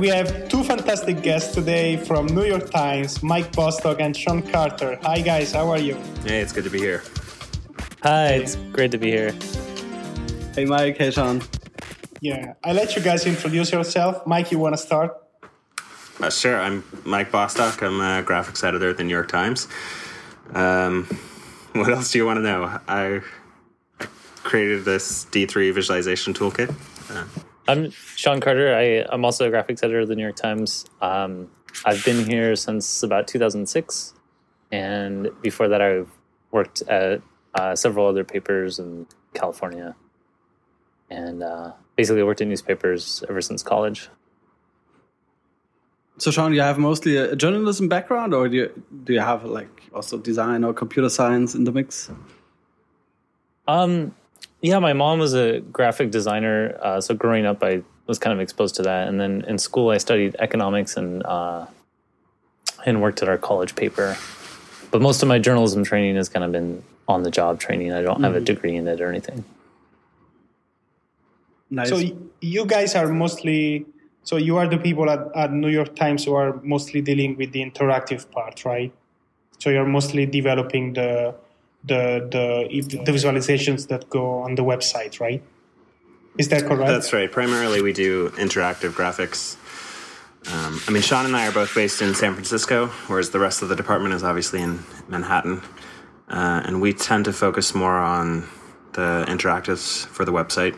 we have two fantastic guests today from New York Times, Mike Bostock and Sean Carter. Hi guys, how are you? Hey, it's good to be here. Hi, it's great to be here. Hey Mike, hey Sean. Yeah, I'll let you guys introduce yourself. Mike, you want to start? Sure, I'm Mike Bostock. I'm a graphics editor at the New York Times. What else do you want to know? I created this D3 visualization toolkit. I'm Sean Carter. I'm also a graphics editor at the New York Times. I've been here since about 2006. And before that, I've worked at several other papers in California. And basically worked in newspapers ever since college. So Sean, you have mostly a journalism background, or do you have like also design or computer science in the mix? Yeah, my mom was a graphic designer, so growing up I was kind of exposed to that. And then in school I studied economics and worked at our college paper. But most of my journalism training has kind of been on-the-job training. I don't have a degree in it or anything. Nice. So you guys are mostly... So you are the people at New York Times who are mostly dealing with the interactive part, right? So you're mostly developing the visualizations that go on the website, right? Is that correct? That's right. Primarily, we do interactive graphics. Sean and I are both based in San Francisco, whereas the rest of the department is obviously in Manhattan. And we tend to focus more on the interactives for the website.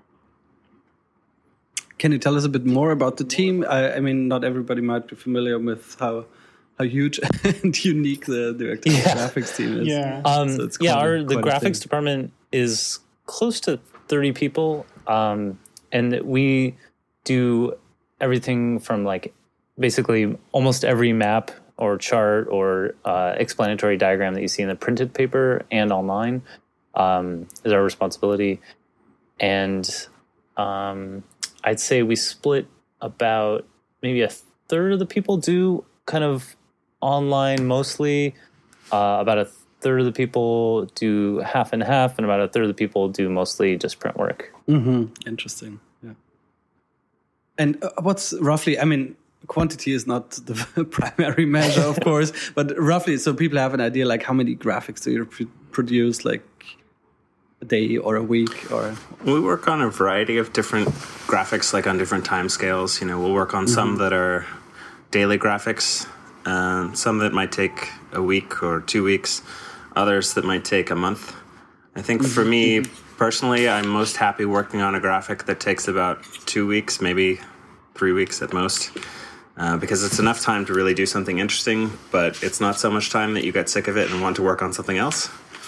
Can you tell us a bit more about the team? I mean, not everybody might be familiar with how huge and unique the graphics team is. Yeah. So it's the graphics department is close to 30 people. And we do everything from like basically almost every map or chart or explanatory diagram that you see in the printed paper and online is our responsibility. And I'd say we split about maybe a third of the people do kind of online mostly. About a third of the people do half and half, and about a third of the people do mostly just print work. Mm-hmm. Interesting. Yeah. And what's roughly, I mean, quantity is not the primary measure, of course, but roughly, so people have an idea, like how many graphics do you produce, like a day or a week? Or we work on a variety of different graphics, like on different time scales. You know, we'll work on some that are daily graphics, some that might take a week or 2 weeks, others that might take a month. I think for me personally, I'm most happy working on a graphic that takes about 2 weeks, maybe 3 weeks at most, because it's enough time to really do something interesting, but it's not so much time that you get sick of it and want to work on something else.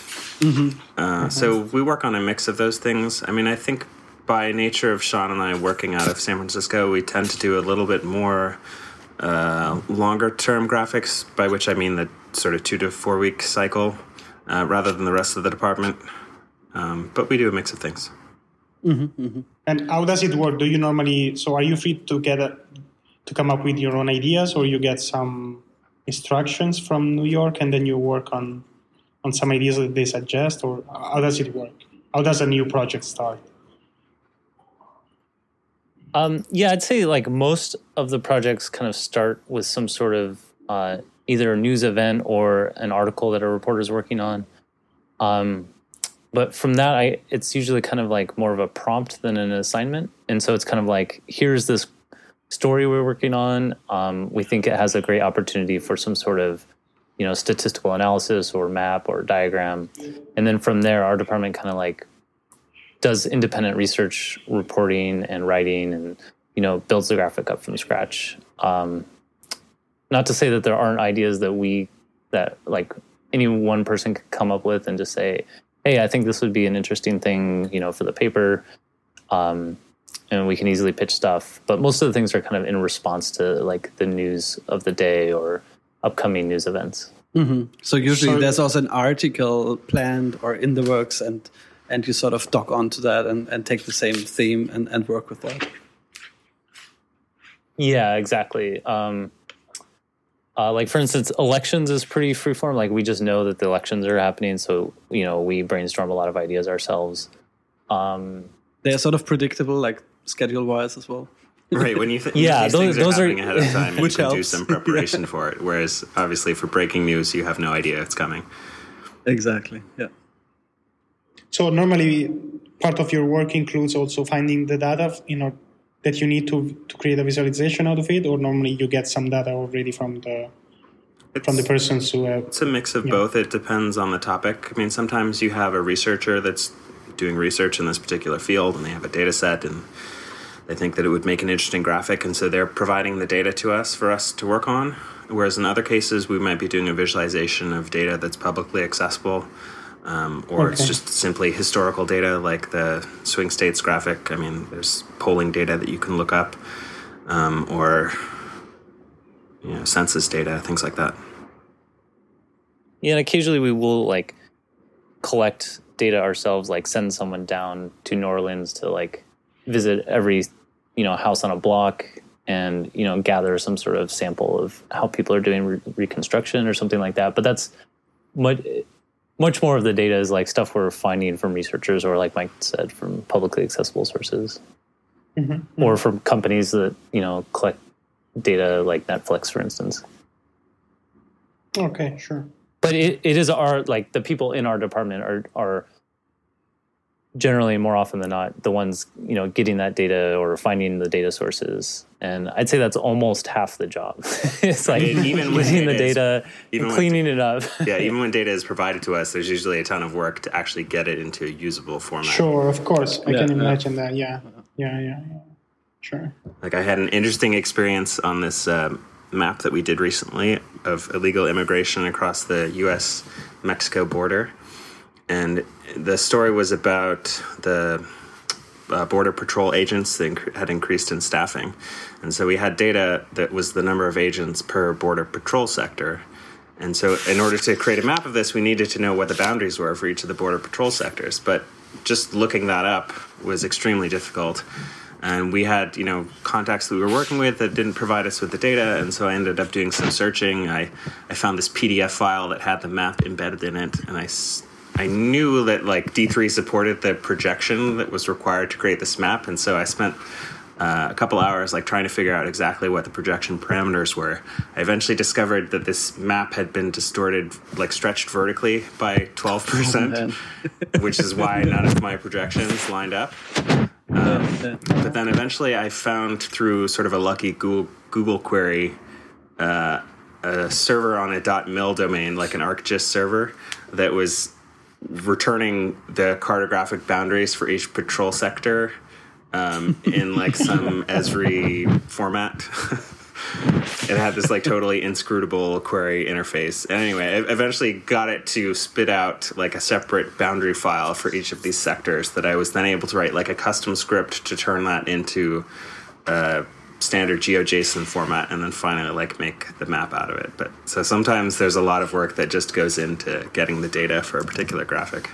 So we work on a mix of those things. I mean, I think by nature of Sean and I working out of San Francisco, we tend to do a little bit more longer-term graphics, by which I mean the sort of 2 to 4 week cycle, rather than the rest of the department. But we do a mix of things. And how does it work? Do you normally... So are you free to come up with your own ideas, or you get some instructions from New York and then you work on some ideas that they suggest, or how does it work? How does a new project start? I'd say like most of the projects kind of start with some sort of either a news event or an article that a reporter is working on. But from that, it's usually kind of like more of a prompt than an assignment. And so it's kind of like, here's this story we're working on. We think it has a great opportunity for some sort of statistical analysis or map or diagram. And then from there, our department kind of like does independent research reporting and writing and, builds the graphic up from scratch. Not to say that there aren't ideas that like any one person could come up with and just say, hey, I think this would be an interesting thing, for the paper. And we can easily pitch stuff. But most of the things are kind of in response to like the news of the day or upcoming news events. So usually there's also an article planned or in the works, and you sort of dock onto that and take the same theme and work with that. Yeah, exactly. Like for instance, elections is pretty freeform. Like we just know that the elections are happening, so we brainstorm a lot of ideas ourselves. They're sort of predictable, like schedule-wise as well. Right, when you Yeah, these things those are are- happening ahead of time, you Which can do helps. some preparation for it. Whereas, obviously, for breaking news, you have no idea it's coming. Exactly. Yeah. So normally, part of your work includes also finding the data, that you need to create a visualization out of it, or normally you get some data already from the persons who have. It's a mix of both. It depends on the topic. I mean, sometimes you have a researcher that's doing research in this particular field, and they have a data set, and they think that it would make an interesting graphic, and so they're providing the data to us for us to work on. Whereas in other cases, we might be doing a visualization of data that's publicly accessible, or it's just simply historical data, like the swing states graphic. I mean, there's polling data that you can look up, or census data, things like that. Yeah, and occasionally we will like collect data ourselves, like send someone down to New Orleans to like visit every house on a block and gather some sort of sample of how people are doing reconstruction or something like that. But that's much more of the data is like stuff we're finding from researchers, or like Mike said, from publicly accessible sources, or from companies that collect data, like Netflix, for instance. Okay, sure. But it is the people in our department are generally, more often than not, the ones getting that data or finding the data sources, and I'd say that's almost half the job. It's like even when getting the data data, and cleaning it up. Yeah, even when data is provided to us, there's usually a ton of work to actually get it into a usable format. Sure, of course, I can imagine that. Yeah, sure. Like, I had an interesting experience on this map that we did recently of illegal immigration across the U.S.-Mexico border. And the story was about the Border Patrol agents that had increased in staffing. And so we had data that was the number of agents per Border Patrol sector. And so in order to create a map of this, we needed to know what the boundaries were for each of the Border Patrol sectors. But just looking that up was extremely difficult. And we had, contacts that we were working with that didn't provide us with the data. And so I ended up doing some searching. I found this PDF file that had the map embedded in it. And I knew that like D3 supported the projection that was required to create this map. And so I spent a couple hours like trying to figure out exactly what the projection parameters were. I eventually discovered that this map had been distorted, like stretched vertically by 12%, which is why none of my projections lined up. But then eventually I found, through sort of a lucky Google query, a server on a .mil domain, like an ArcGIS server, that was returning the cartographic boundaries for each patrol sector in like some Esri format. It had this like totally inscrutable query interface. And anyway, I eventually got it to spit out like a separate boundary file for each of these sectors that I was then able to write like a custom script to turn that into standard GeoJSON format, and then finally like make the map out of it. But so sometimes there's a lot of work that just goes into getting the data for a particular graphic.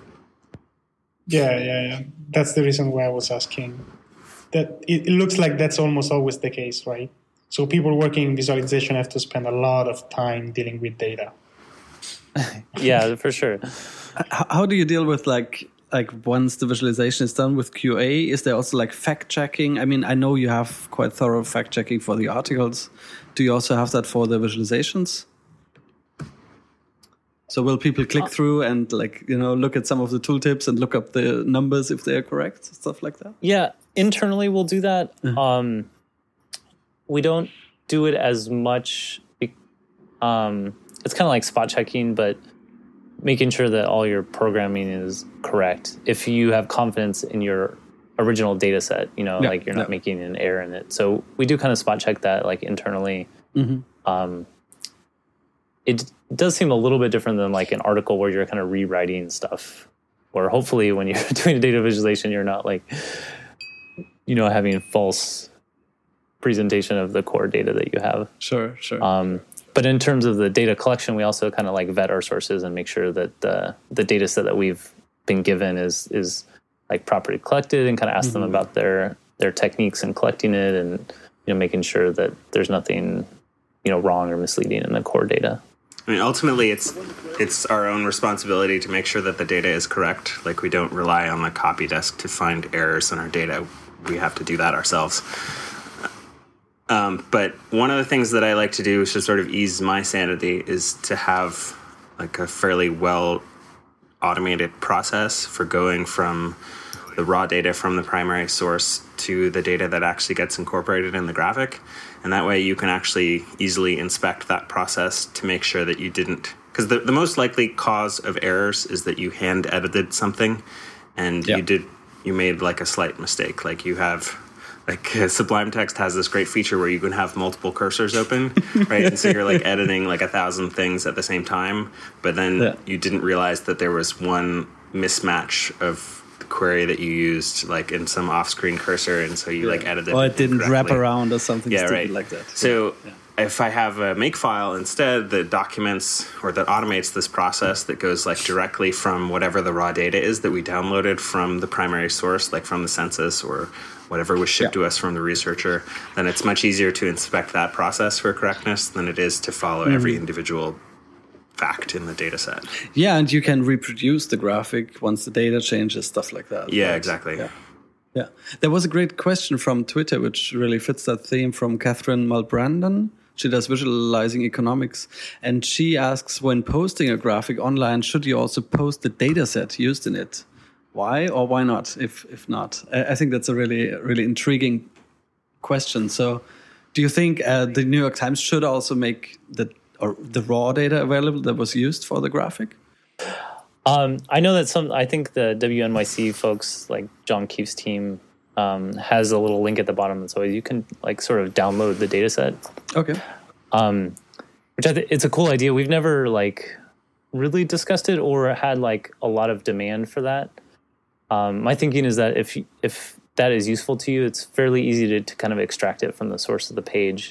Yeah. That's the reason why I was asking. That it looks like that's almost always the case, right? So people working in visualization have to spend a lot of time dealing with data. Yeah, for sure. How do you deal with like once the visualization is done with QA? Is there also like fact checking? I mean, I know you have quite thorough fact checking for the articles. Do you also have that for the visualizations? So will people click through and look at some of the tooltips and look up the numbers if they are correct, stuff like that? Yeah, internally we'll do that. We don't do it as much. It's kind of like spot checking, but making sure that all your programming is correct. If you have confidence in your original data set, like you're not making an error in it. So we do kind of spot check that like internally. It does seem a little bit different than like an article where you're kind of rewriting stuff, or hopefully when you're doing a data visualization, you're not like, having false presentation of the core data that you have. Sure. But in terms of the data collection, we also kind of like vet our sources and make sure that the data set that we've been given is like properly collected, and kind of ask them about their techniques in collecting it, and making sure that there's nothing wrong or misleading in the core data. I mean, ultimately, it's our own responsibility to make sure that the data is correct. Like, we don't rely on the copy desk to find errors in our data. We have to do that ourselves. But one of the things that I like to do to sort of ease my sanity is to have like a fairly well automated process for going from the raw data from the primary source to the data that actually gets incorporated in the graphic. And that way you can actually easily inspect that process to make sure that you didn't, because the most likely cause of errors is that you hand edited something and you made like a slight mistake. Like you have, like Sublime Text has this great feature where you can have multiple cursors open, right? And so you're like editing like 1,000 things at the same time, but then you didn't realize that there was one mismatch of query that you used like in some off-screen cursor, and so you like edited or it didn't wrap around or something stupid like that. So if I have a makefile instead that documents or that automates this process that goes like directly from whatever the raw data is that we downloaded from the primary source, like from the census or whatever was shipped to us from the researcher, then it's much easier to inspect that process for correctness than it is to follow every individual fact in the data set. Yeah, and you can reproduce the graphic once the data changes, stuff like that. Yeah, right? Exactly. Yeah. There was a great question from Twitter, which really fits that theme, from Catherine Mulbrandon. She does visualizing economics. And she asks, when posting a graphic online, should you also post the data set used in it? Why or why not, if not? I think that's a really, really intriguing question. So do you think the New York Times should also make the raw data available that was used for the graphic? I know that I think the WNYC folks, like John Keefe's team, has a little link at the bottom, so you can like sort of download the data set. Okay. Which I think it's a cool idea. We've never like really discussed it or had like a lot of demand for that. My thinking is that if that is useful to you, it's fairly easy to kind of extract it from the source of the page.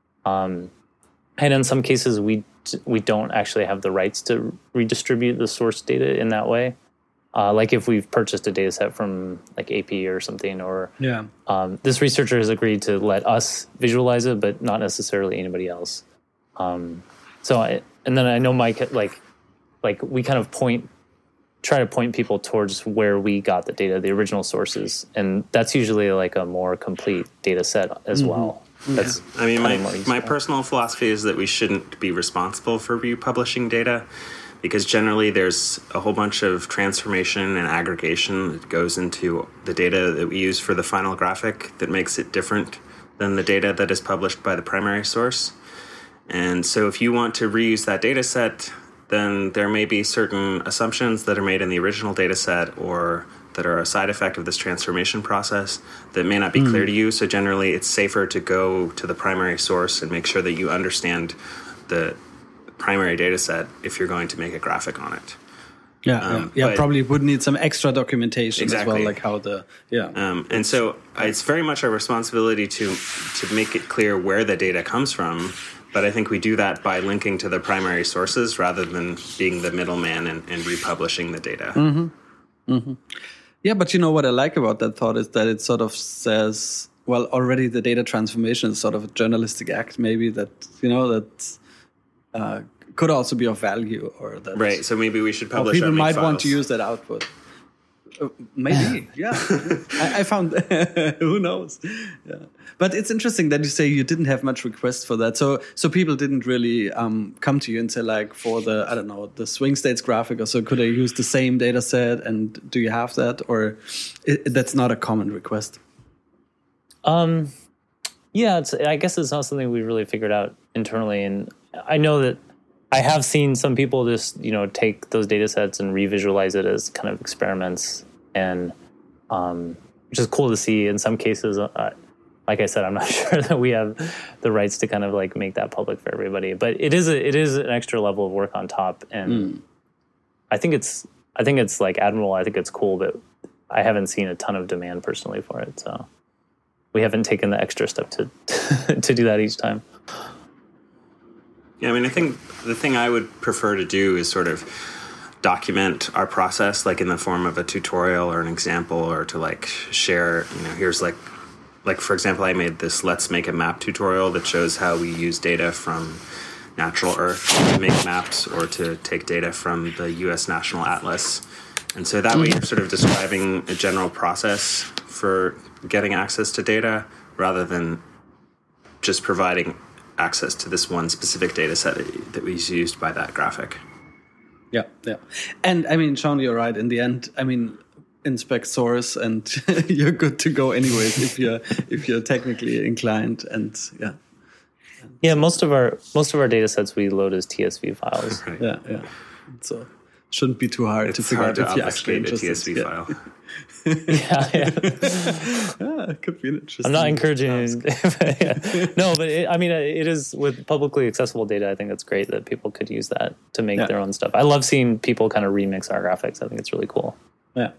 And in some cases, we don't actually have the rights to redistribute the source data in that way. Like if we've purchased a data set from like AP or something, or this researcher has agreed to let us visualize it, but not necessarily anybody else. And then I know Mike, like we kind of try to point people towards where we got the data, the original sources, and that's usually like a more complete data set as well. That's I mean, my personal philosophy is that we shouldn't be responsible for republishing data, because generally there's a whole bunch of transformation and aggregation that goes into the data that we use for the final graphic that makes it different than the data that is published by the primary source. And so if you want to reuse that data set, then there may be certain assumptions that are made in the original data set or that are a side effect of this transformation process that may not be clear to you. So generally, it's safer to go to the primary source and make sure that you understand the primary data set if you're going to make a graphic on it. Probably would need some extra documentation as well, like how and so it's very much our responsibility to make it clear where the data comes from. But I think we do that by linking to the primary sources rather than being the middleman and republishing the data. Yeah, but you know what I like about that thought is that it sort of says, well, already the data transformation is sort of a journalistic act, maybe that, that could also be of value, or that. Right. So maybe we should publish. People might want to use that output. Maybe, yeah. I found, who knows? Yeah. But it's interesting that you say you didn't have much request for that. So people didn't really come to you and say, like, for the, I don't know, the swing states graphic or so, could I use the same data set, and do you have that? Or that's not a common request? Yeah, I guess it's not something we really figured out internally. And I know that I have seen some people just, take those data sets and revisualize it as kind of experiments, and which is cool to see. In some cases, like I said, I'm not sure that we have the rights to kind of like make that public for everybody. But it is an extra level of work on top, and I think it's like admirable. I think it's cool, but I haven't seen a ton of demand personally for it, so we haven't taken the extra step to to do that each time. Yeah, I mean, I think the thing I would prefer to do is sort of document our process, like in the form of a tutorial or an example, or to like share, here's like for example, I made this Let's Make a Map tutorial that shows how we use data from Natural Earth to make maps, or to take data from the U.S. National Atlas. And so that way you're sort of describing a general process for getting access to data, rather than just providing access to this one specific data set that was used by that graphic. Yeah. And I mean, Sean, you're right. In the end, I mean, inspect source and you're good to go anyways if you're technically inclined. And most of our data sets we load as TSV files. Right. Yeah. So shouldn't be too hard to figure out if you're actually interested. A TSV file. It could be an interesting. I'm not encouraging it. No, but it is with publicly accessible data. I think it's great that people could use that to make their own stuff. I love seeing people kind of remix our graphics. I think it's really cool. Yeah.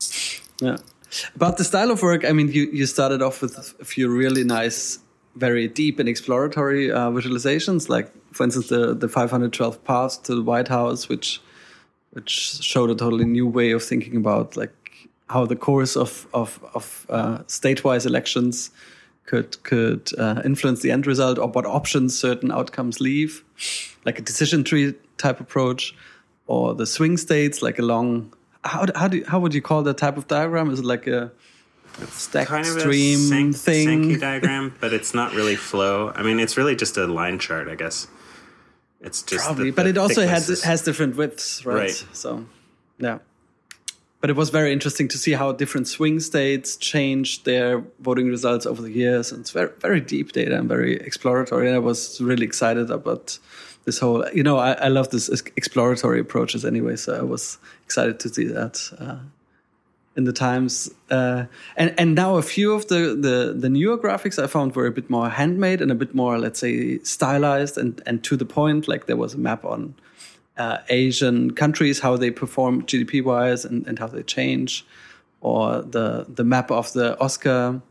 About the style of work, I mean, you started off with a few really nice, very deep and exploratory visualizations, like, for instance, the 512 paths to the White House, which showed a totally new way of thinking about like how the course of statewide elections could influence the end result, or what options certain outcomes leave, like a decision tree type approach, or the swing states, like a long. How would you call that type of diagram? Is it like a stacked kind of stream a thing? Sankey diagram, but it's not really flow. I mean, it's really just a line chart, I guess. It's just probably, but it also has different widths, right? So, yeah. But it was very interesting to see how different swing states changed their voting results over the years. And it's very, very deep data and very exploratory. And I was really excited about this whole, I love this exploratory approaches anyway. So I was excited to see that in the Times. And now a few of the newer graphics I found were a bit more handmade and a bit more, let's say, stylized and to the point. Like there was a map on Asian countries, how they perform GDP-wise and how they change, or the map of the Oscar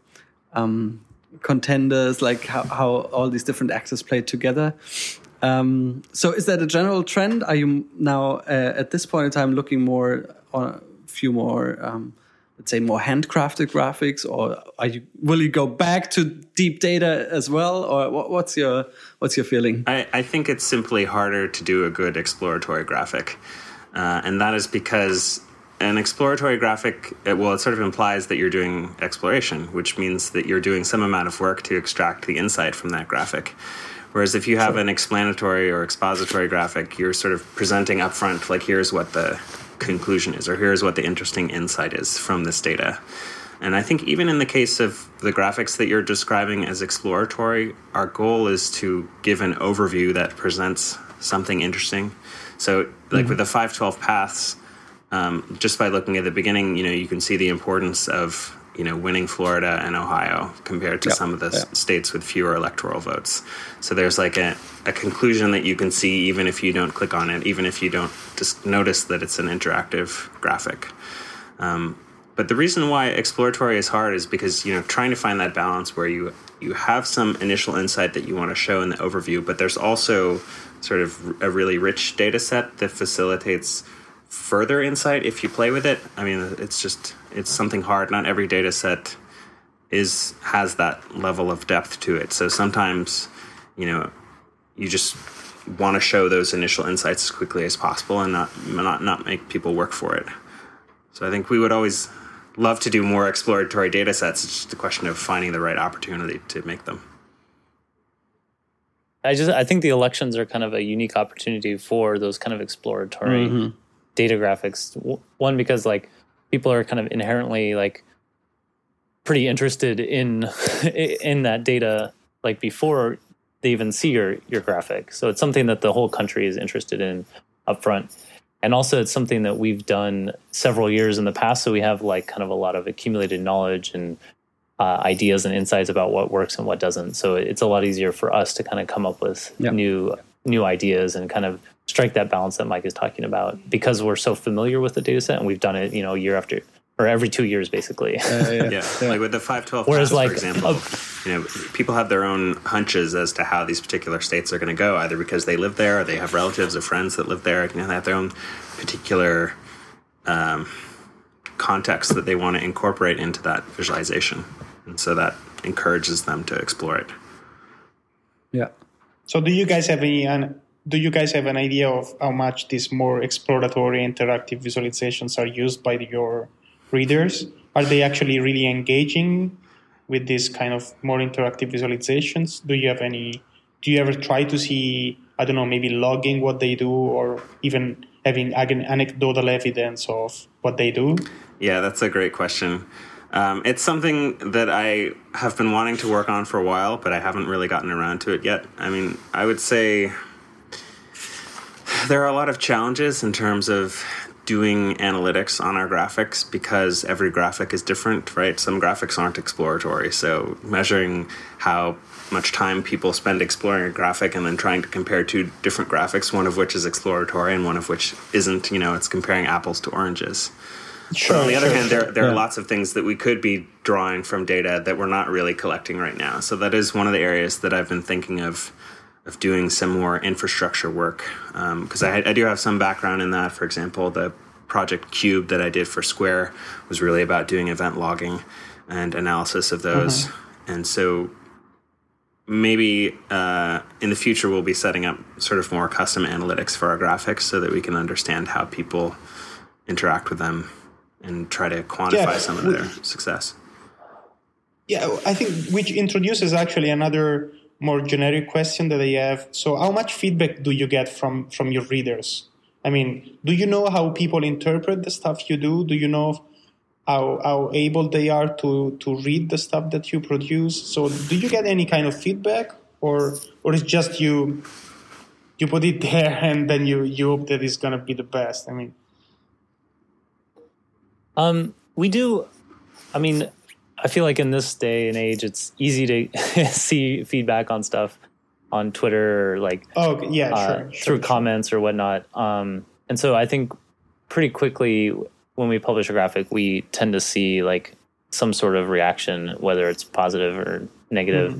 contenders, like how all these different actors played together. So is that a general trend? Are you now at this point in time looking more on a few more, let's say, more handcrafted graphics, or will you go back to deep data as well, or what's your feeling? I think it's simply harder to do a good exploratory graphic, and that is because an exploratory graphic, it sort of implies that you're doing exploration, which means that you're doing some amount of work to extract the insight from that graphic. Whereas if you have an explanatory or expository graphic, you're sort of presenting upfront, like, here's what the conclusion is, or here's what the interesting insight is from this data. And I think even in the case of the graphics that you're describing as exploratory, our goal is to give an overview that presents something interesting. So like with the 512 paths, just by looking at the beginning, you can see the importance of winning Florida and Ohio compared to some of the states with fewer electoral votes. So there's like a conclusion that you can see even if you don't click on it, even if you don't just notice that it's an interactive graphic. But the reason why exploratory is hard is because, trying to find that balance where you have some initial insight that you want to show in the overview, but there's also sort of a really rich data set that facilitates further insight if you play with it. I mean, it's something hard. Not every data set has that level of depth to it. So sometimes, you just want to show those initial insights as quickly as possible and not make people work for it. So I think we would always love to do more exploratory data sets. It's just a question of finding the right opportunity to make them. I think the elections are kind of a unique opportunity for those kind of exploratory data graphics. One, because like people are kind of inherently like pretty interested in that data like before they even see your graphic. So it's something that the whole country is interested in up front. And also it's something that we've done several years in the past. So we have like kind of a lot of accumulated knowledge and ideas and insights about what works and what doesn't. So it's a lot easier for us to kind of come up with new ideas and kind of strike that balance that Mike is talking about, because we're so familiar with the data set and we've done it, year after, or every 2 years, basically. Like with the 512 paths, for example, people have their own hunches as to how these particular states are going to go, either because they live there or they have relatives or friends that live there, and they have their own particular context that they want to incorporate into that visualization. And so that encourages them to explore it. Yeah. So do you guys have an idea of how much these more exploratory interactive visualizations are used by your readers? Are they actually really engaging with these kind of more interactive visualizations? Do you ever try to see, I don't know, maybe logging what they do, or even having anecdotal evidence of what they do? Yeah, that's a great question. It's something that I have been wanting to work on for a while, but I haven't really gotten around to it yet. I mean, I would say there are a lot of challenges in terms of doing analytics on our graphics because every graphic is different, right? Some graphics aren't exploratory, so measuring how much time people spend exploring a graphic and then trying to compare two different graphics, one of which is exploratory and one of which isn't, it's comparing apples to oranges. Sure, but on the other hand, there are lots of things that we could be drawing from data that we're not really collecting right now. So that is one of the areas that I've been thinking of doing some more infrastructure work. Because I do have some background in that. For example, the Project Cube that I did for Square was really about doing event logging and analysis of those. And so maybe in the future we'll be setting up sort of more custom analytics for our graphics so that we can understand how people interact with them and try to quantify some of their success. Yeah, I think which introduces actually another more generic question that I have. So how much feedback do you get from your readers? I mean, do you know how people interpret the stuff you do? Do you know how able they are to read the stuff that you produce? So do you get any kind of feedback, or it's just you put it there and then you hope that it's going to be the best? I mean... we do. I mean, I feel like in this day and age, it's easy to see feedback on stuff on Twitter or through comments or whatnot. And so I think pretty quickly when we publish a graphic, we tend to see like some sort of reaction, whether it's positive or negative.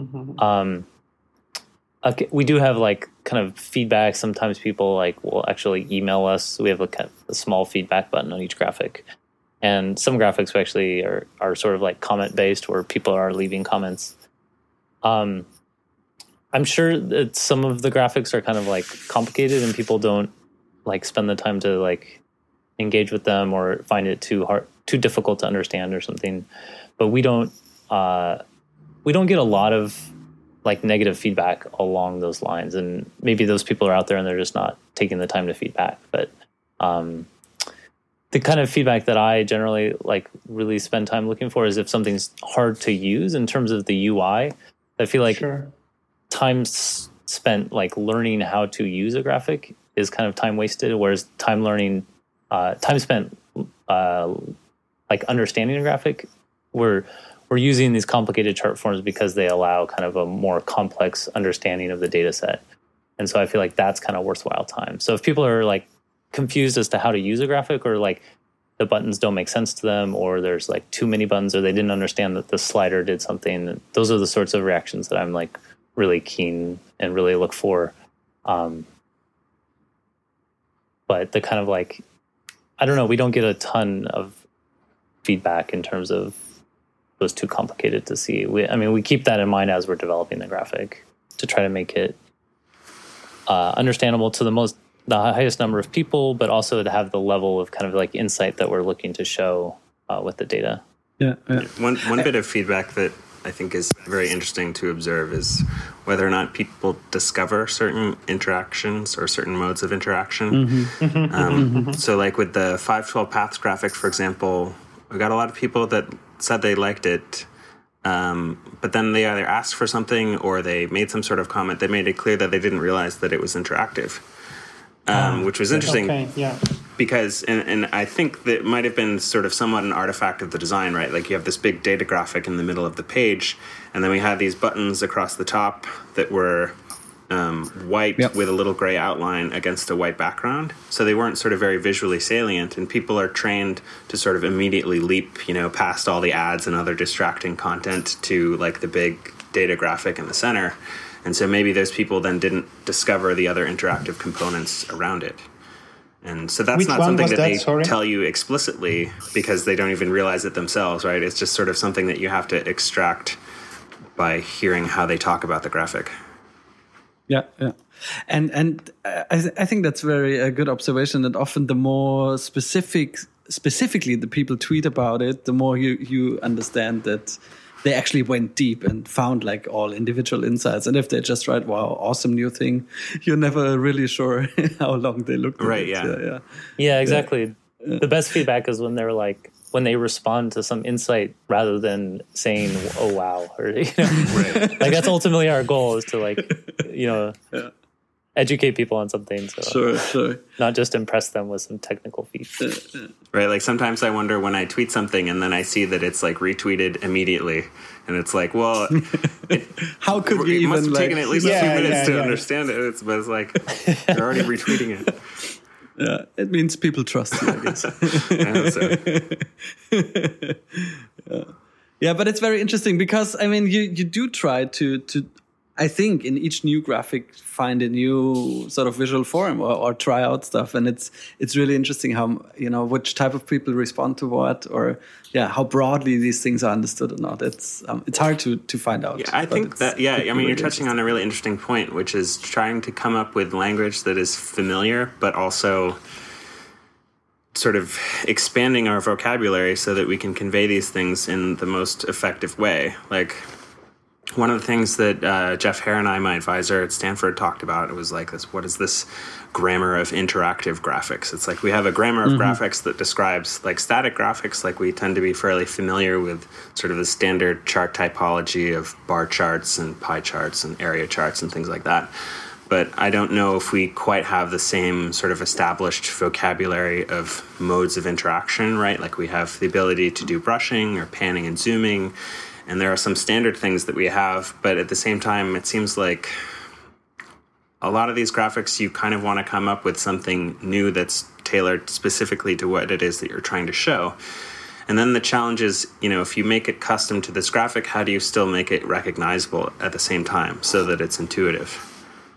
Okay, we do have like kind of feedback. Sometimes people like will actually email us. We have a small feedback button on each graphic. And some graphics actually are sort of like comment based where people are leaving comments. I'm sure that some of the graphics are kind of like complicated and people don't like spend the time to like engage with them or find it too difficult to understand or something. But we don't get a lot of like negative feedback along those lines. And maybe those people are out there and they're just not taking the time to feedback. But the kind of feedback that I generally like really spend time looking for is if something's hard to use in terms of the UI. I feel like time spent like learning how to use a graphic is kind of time wasted, whereas time spent like understanding a graphic, we're using these complicated chart forms because they allow kind of a more complex understanding of the data set. And so I feel like that's kind of worthwhile time. So if people are like confused as to how to use a graphic, or like the buttons don't make sense to them, or there's like too many buttons, or they didn't understand that the slider did something, those are the sorts of reactions that I'm like really keen and really look for. But the kind of like, I don't know, we don't get a ton of feedback in terms of it was too complicated to see. We keep that in mind as we're developing the graphic to try to make it understandable to the highest number of people, but also to have the level of kind of like insight that we're looking to show with the data. Yeah. One bit of feedback that I think is very interesting to observe is whether or not people discover certain interactions or certain modes of interaction. So like with the 512 paths graphic, for example, we got a lot of people that said they liked it, but then they either asked for something or they made some sort of comment that made it clear that they didn't realize that it was interactive. Which was interesting because, and I think that might have been sort of somewhat an artifact of the design, right? Like you have this big data graphic in the middle of the page, and then we had these buttons across the top that were white with a little gray outline against a white background. So they weren't sort of very visually salient, and people are trained to sort of immediately leap, past all the ads and other distracting content to like the big data graphic in the center. And so maybe those people then didn't discover the other interactive components around it. And so that's not something that they tell you explicitly because they don't even realize it themselves, right? It's just sort of something that you have to extract by hearing how they talk about the graphic. Yeah. And I think that's a good observation that often the more specifically the people tweet about it, the more you understand that they actually went deep and found like all individual insights. And if they just write, wow, awesome new thing, you're never really sure how long they looked at Right, it. yeah. Yeah, exactly. The best feedback is when they're like, when they respond to some insight rather than saying, oh, wow. Or, Right. like that's ultimately our goal, is to like, educate people on something. So Sure. not just impress them with some technical feats. Right, like sometimes I wonder when I tweet something and then I see that it's like retweeted immediately, and it's like, well, How could you it must even have taken like, at least Yeah, 2 minutes to yeah. understand it. But it's like they're already retweeting it. yeah, it means people trust you, I guess. Yeah, but it's very interesting because I mean, you do try to I think in each new graphic find a new sort of visual form or try out stuff, and it's really interesting how which type of people respond to what, or how broadly these things are understood or not. It's hard to find out. Yeah, I think that I mean, you're touching on a really interesting point, which is trying to come up with language that is familiar, but also sort of expanding our vocabulary so that we can convey these things in the most effective way. Like, one of the things that Jeff Hare and I, my advisor at Stanford, talked about, it was like this: what is this grammar of interactive graphics? It's like we have a grammar of graphics that describes like static graphics, like we tend to be fairly familiar with sort of the standard chart typology of bar charts and pie charts and area charts and things like that. But I don't know if we quite have the same sort of established vocabulary of modes of interaction, right? Like we have the ability to do brushing or panning and zooming, and there are some standard things that we have, but at the same time, it seems like a lot of these graphics, you kind of want to come up with something new that's tailored specifically to what it is that you're trying to show. And then the challenge is, if you make it custom to this graphic, how do you still make it recognizable at the same time so that it's intuitive?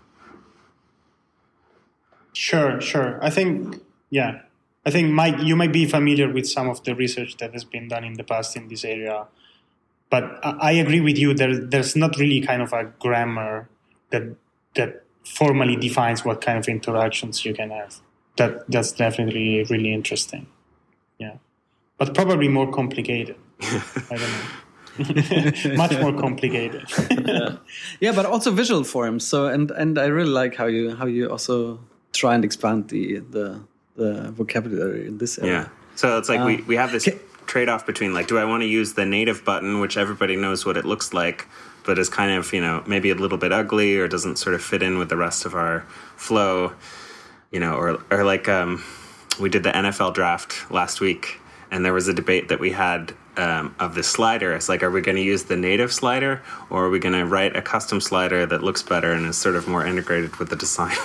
Sure. I think, Mike, you might be familiar with some of the research that has been done in the past in this area. But I agree with you. There's not really kind of a grammar that formally defines what kind of interactions you can have. That's definitely really interesting. Yeah, but probably more complicated. I don't know. Much more complicated. Yeah, but also visual forms. So and I really like how you also try and expand the vocabulary in this area. Yeah. So it's like we have this trade-off between like, do I want to use the native button, which everybody knows what it looks like, but is kind of, maybe a little bit ugly or doesn't sort of fit in with the rest of our flow, or like we did the NFL draft last week, and there was a debate that we had of the slider. It's like, are we going to use the native slider, or are we going to write a custom slider that looks better and is sort of more integrated with the design?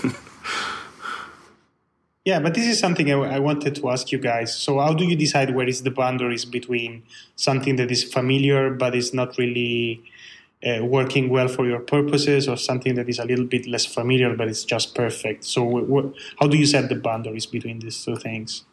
Yeah, but this is something I wanted to ask you guys. So how do you decide where is the boundaries between something that is familiar but is not really working well for your purposes, or something that is a little bit less familiar but it's just perfect? So how do you set the boundaries between these two things?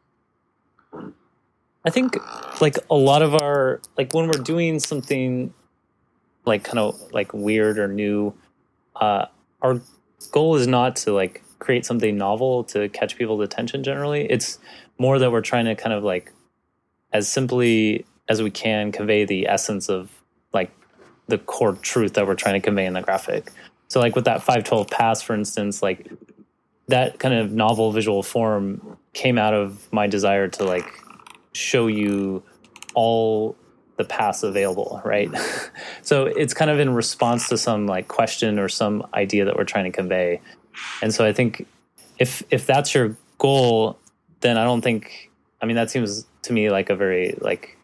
I think like a lot of our, like when we're doing something like kind of like weird or new, our goal is not to like create something novel to catch people's attention generally. It's more that we're trying to kind of like as simply as we can convey the essence of like the core truth that we're trying to convey in the graphic. So like with that 512 pass, for instance, like that kind of novel visual form came out of my desire to like show you all the paths available, right? So it's kind of in response to some like question or some idea that we're trying to convey. And so I think if that's your goal, then I don't think, I mean, that seems to me like a very like,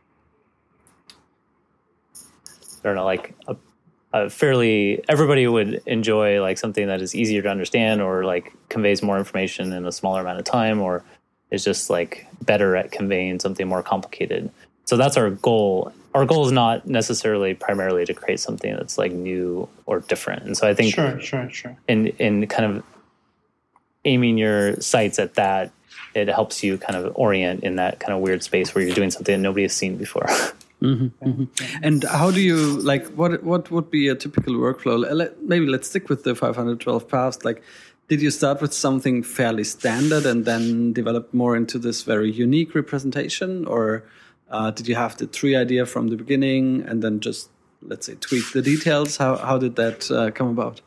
I don't know, like a fairly, everybody would enjoy like something that is easier to understand or like conveys more information in a smaller amount of time, or is just like better at conveying something more complicated. So that's our goal. Our goal is not necessarily primarily to create something that's like new or different. And so I think Sure. in kind of aiming your sights at that, it helps you kind of orient in that kind of weird space where you're doing something that nobody has seen before. And how do you like? What would be a typical workflow? Maybe let's stick with the 512 paths. Like, did you start with something fairly standard and then develop more into this very unique representation, or Did you have the tree idea from the beginning and then just, let's say, tweak the details? How did that come about?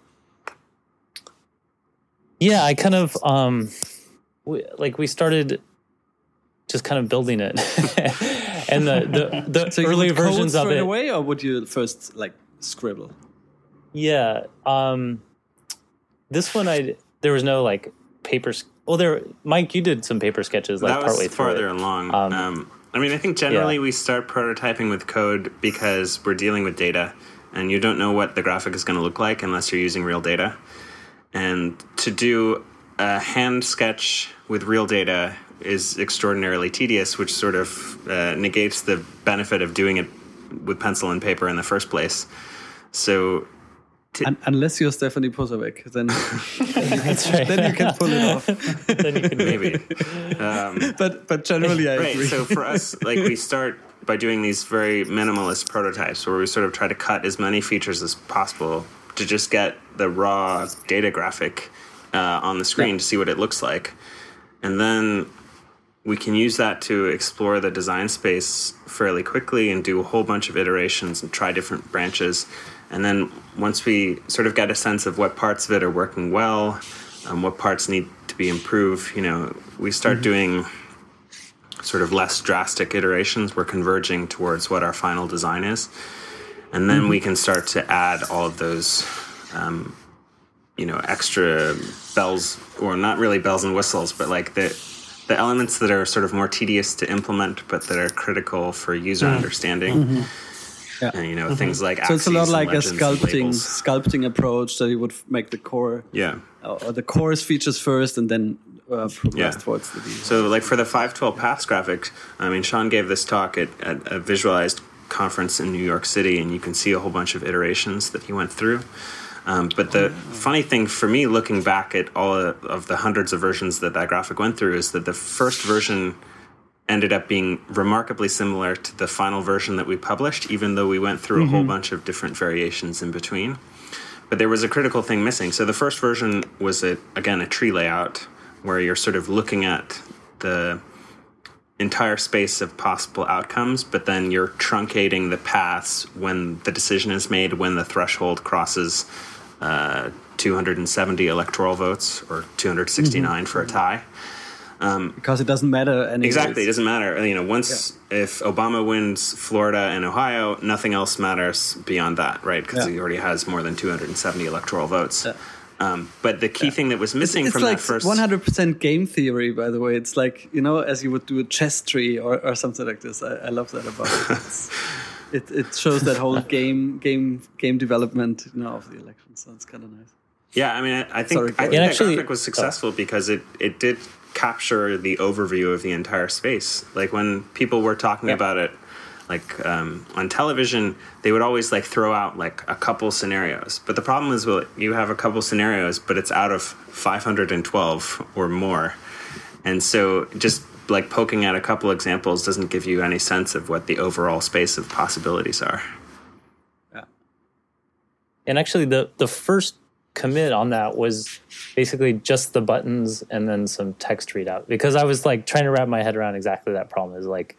Yeah, I kind of we started just kind of building it, and the So early you would code versions of straight it. away, or would you first like scribble? Yeah, this one there was no like paper. Well, Mike, you did some paper sketches like that partway was through farther it. along. I mean, I think generally we start prototyping with code because we're dealing with data, and you don't know what the graphic is going to look like unless you're using real data. And to do a hand sketch with real data is extraordinarily tedious, which sort of negates the benefit of doing it with pencil and paper in the first place. So, unless you're Stephanie Posavec, then That's right. then you can pull it off. Then you can maybe. But generally, I Right. agree. So for us, like we start by doing these very minimalist prototypes where we sort of try to cut as many features as possible to just get the raw data graphic on the screen to see what it looks like. And then we can use that to explore the design space fairly quickly and do a whole bunch of iterations and try different branches. And then once we sort of get a sense of what parts of it are working well, what parts need to be improved, we start doing sort of less drastic iterations. We're converging towards what our final design is. And then we can start to add all of those, extra bells, or not really bells and whistles, but like the elements that are sort of more tedious to implement, but that are critical for user understanding. Yeah. And, things like So it's a lot axes and like a legends and labels. sculpting approach that you would make the core, Yeah. or the core's features first, and then progress Yeah. towards the detail. So, like for the 512 Paths graphic, I mean, Sean gave this talk at a Visualized conference in New York City, and you can see a whole bunch of iterations that he went through. But the funny thing for me, looking back at all of the hundreds of versions that graphic went through, is that the first version ended up being remarkably similar to the final version that we published, even though we went through a whole bunch of different variations in between. But there was a critical thing missing. So the first version was, again, a tree layout where you're sort of looking at the entire space of possible outcomes, but then you're truncating the paths when the decision is made, when the threshold crosses 270 electoral votes or 269 for a tie. Because it doesn't matter anyways. Exactly, it doesn't matter. If Obama wins Florida and Ohio, nothing else matters beyond that, right? Because he already has more than 270 electoral votes. Yeah. But the key thing that was missing It's from like that first... 100% game theory, by the way. It's like, as you would do a chess tree or something like this. I love that about it. It shows that whole game development of the election. So it's kind of nice. Yeah, I mean, I think that graphic was successful because it did capture the overview of the entire space. Like when people were talking about it, like on television, they would always like throw out like a couple scenarios. But the problem is, you have a couple scenarios, but it's out of 512 or more. And so just like poking at a couple examples doesn't give you any sense of what the overall space of possibilities are. Yeah. And actually, the first commit on that was basically just the buttons and then some text readout, because I was like trying to wrap my head around exactly that problem. Is like,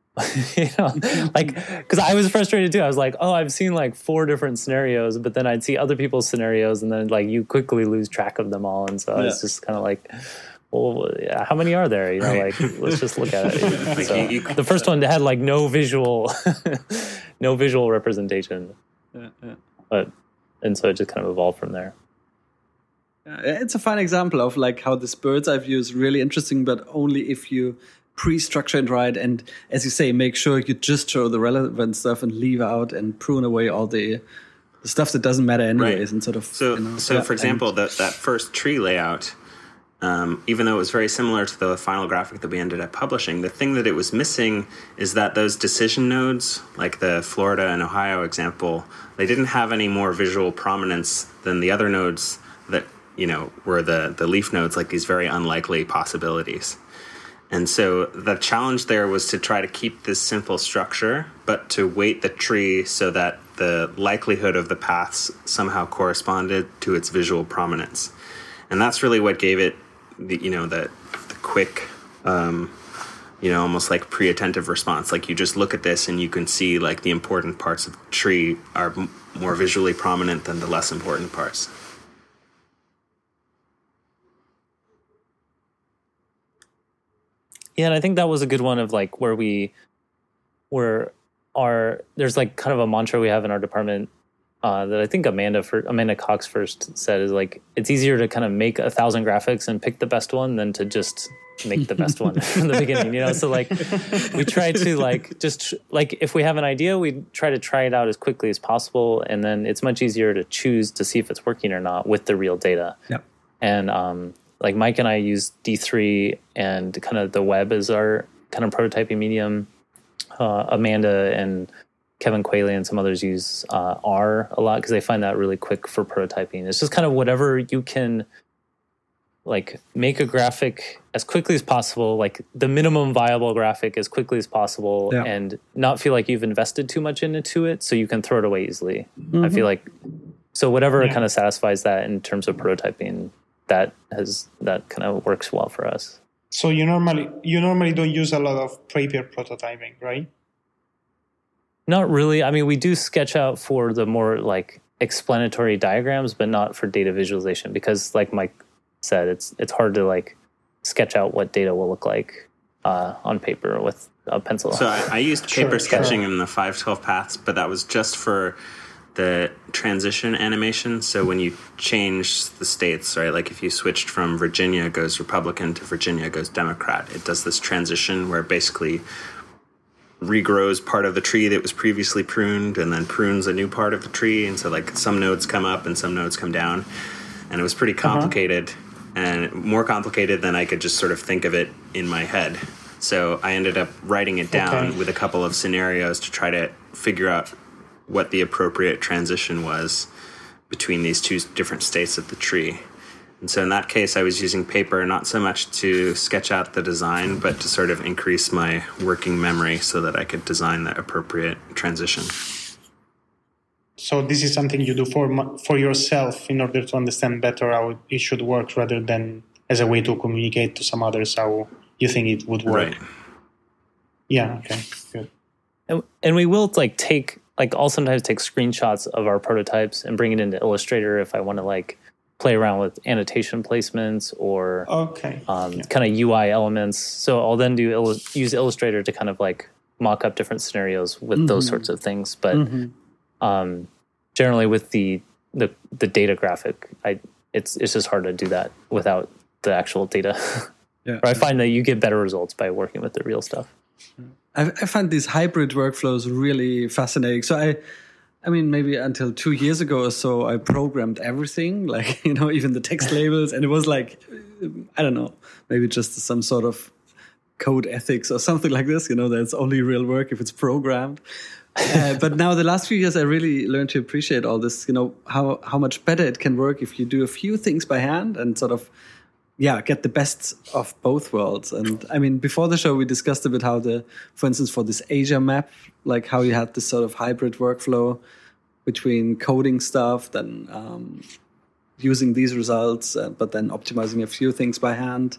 because I was frustrated too. I was like, I've seen like 4 different scenarios, but then I'd see other people's scenarios, and then like you quickly lose track of them all. And so I was just kind of like, well, how many are there? Like, let's just look at it. So the first one had like no visual representation. And so it just kind of evolved from there. It's a fun example of like how this bird's eye view is really interesting, but only if you pre-structure it right, and as you say, make sure you just show the relevant stuff and leave out and prune away all the stuff that doesn't matter anyways. Right. And sort of so for example, that first tree layout, even though it was very similar to the final graphic that we ended up publishing, the thing that it was missing is that those decision nodes, like the Florida and Ohio example, they didn't have any more visual prominence than the other nodes that were the leaf nodes, like these very unlikely possibilities. And so the challenge there was to try to keep this simple structure, but to weight the tree so that the likelihood of the paths somehow corresponded to its visual prominence. And that's really what gave it the quick almost like pre-attentive response. Like you just look at this and you can see like the important parts of the tree are more visually prominent than the less important parts. Yeah, and I think that was a good one of like there's like kind of a mantra we have in our department that I think Amanda Cox first said is like, it's easier to kind of make 1,000 graphics and pick the best one than to just make the best one from the beginning, So like we try to like, just like if we have an idea, we try it out as quickly as possible. And then it's much easier to choose to see if it's working or not with the real data. Yeah. And like Mike and I use D3 and kind of the web as our kind of prototyping medium. Amanda and Kevin Quayle and some others use R a lot because they find that really quick for prototyping. It's just kind of whatever you can like make a graphic as quickly as possible, like the minimum viable graphic as quickly as possible, and not feel like you've invested too much into it so you can throw it away easily. I feel like so whatever kind of satisfies that in terms of prototyping, that kind of works well for us. So you normally don't use a lot of paper prototyping, right? Not really. I mean, we do sketch out for the more like explanatory diagrams, but not for data visualization because, like Mike said, it's hard to like sketch out what data will look like on paper with a pencil. So I used paper sketching in the 512 paths, but that was just for the transition animation. So when you change the states, right, like if you switched from Virginia goes Republican to Virginia goes Democrat, it does this transition where it basically regrows part of the tree that was previously pruned and then prunes a new part of the tree. And so like some nodes come up and some nodes come down. And it was pretty complicated and more complicated than I could just sort of think of it in my head. So I ended up writing it down with a couple of scenarios to try to figure out what the appropriate transition was between these two different states of the tree. And so in that case, I was using paper not so much to sketch out the design, but to sort of increase my working memory so that I could design the appropriate transition. So this is something you do for yourself in order to understand better how it should work rather than as a way to communicate to some others how you think it would work. Right. Yeah, okay, good. And we will I'll sometimes take screenshots of our prototypes and bring it into Illustrator if I want to like play around with annotation placements or kind of UI elements. So I'll then use Illustrator to kind of like mock up different scenarios with those sorts of things. But generally with the data graphic, it's just hard to do that without the actual data. Or I find that you get better results by working with the real stuff. I find these hybrid workflows really fascinating. So I mean, maybe until 2 years ago or so, I programmed everything, like, even the text labels. And it was like, I don't know, maybe just some sort of code ethics or something like this, that's only real work if it's programmed. But now the last few years, I really learned to appreciate all this, how much better it can work if you do a few things by hand and sort of, get the best of both worlds. And I mean, before the show, we discussed a bit how for instance, for this Asia map, like how you had this sort of hybrid workflow between coding stuff, then using these results, but then optimizing a few things by hand.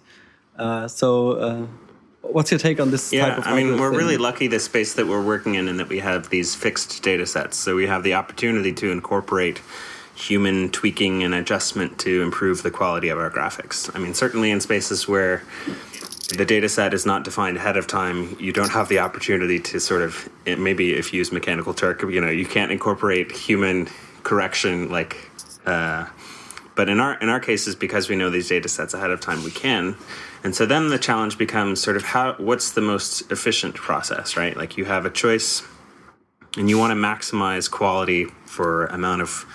So what's your take on this type of hybrid we're thing? really lucky the space that we're working in that we have these fixed data sets. So we have the opportunity to incorporate human tweaking and adjustment to improve the quality of our graphics. I mean, certainly in spaces where the data set is not defined ahead of time, you don't have the opportunity to sort of, maybe if you use Mechanical Turk, you can't incorporate human correction but in our cases, because we know these data sets ahead of time, we can. And so then the challenge becomes sort of what's the most efficient process, right? Like you have a choice and you want to maximize quality for amount of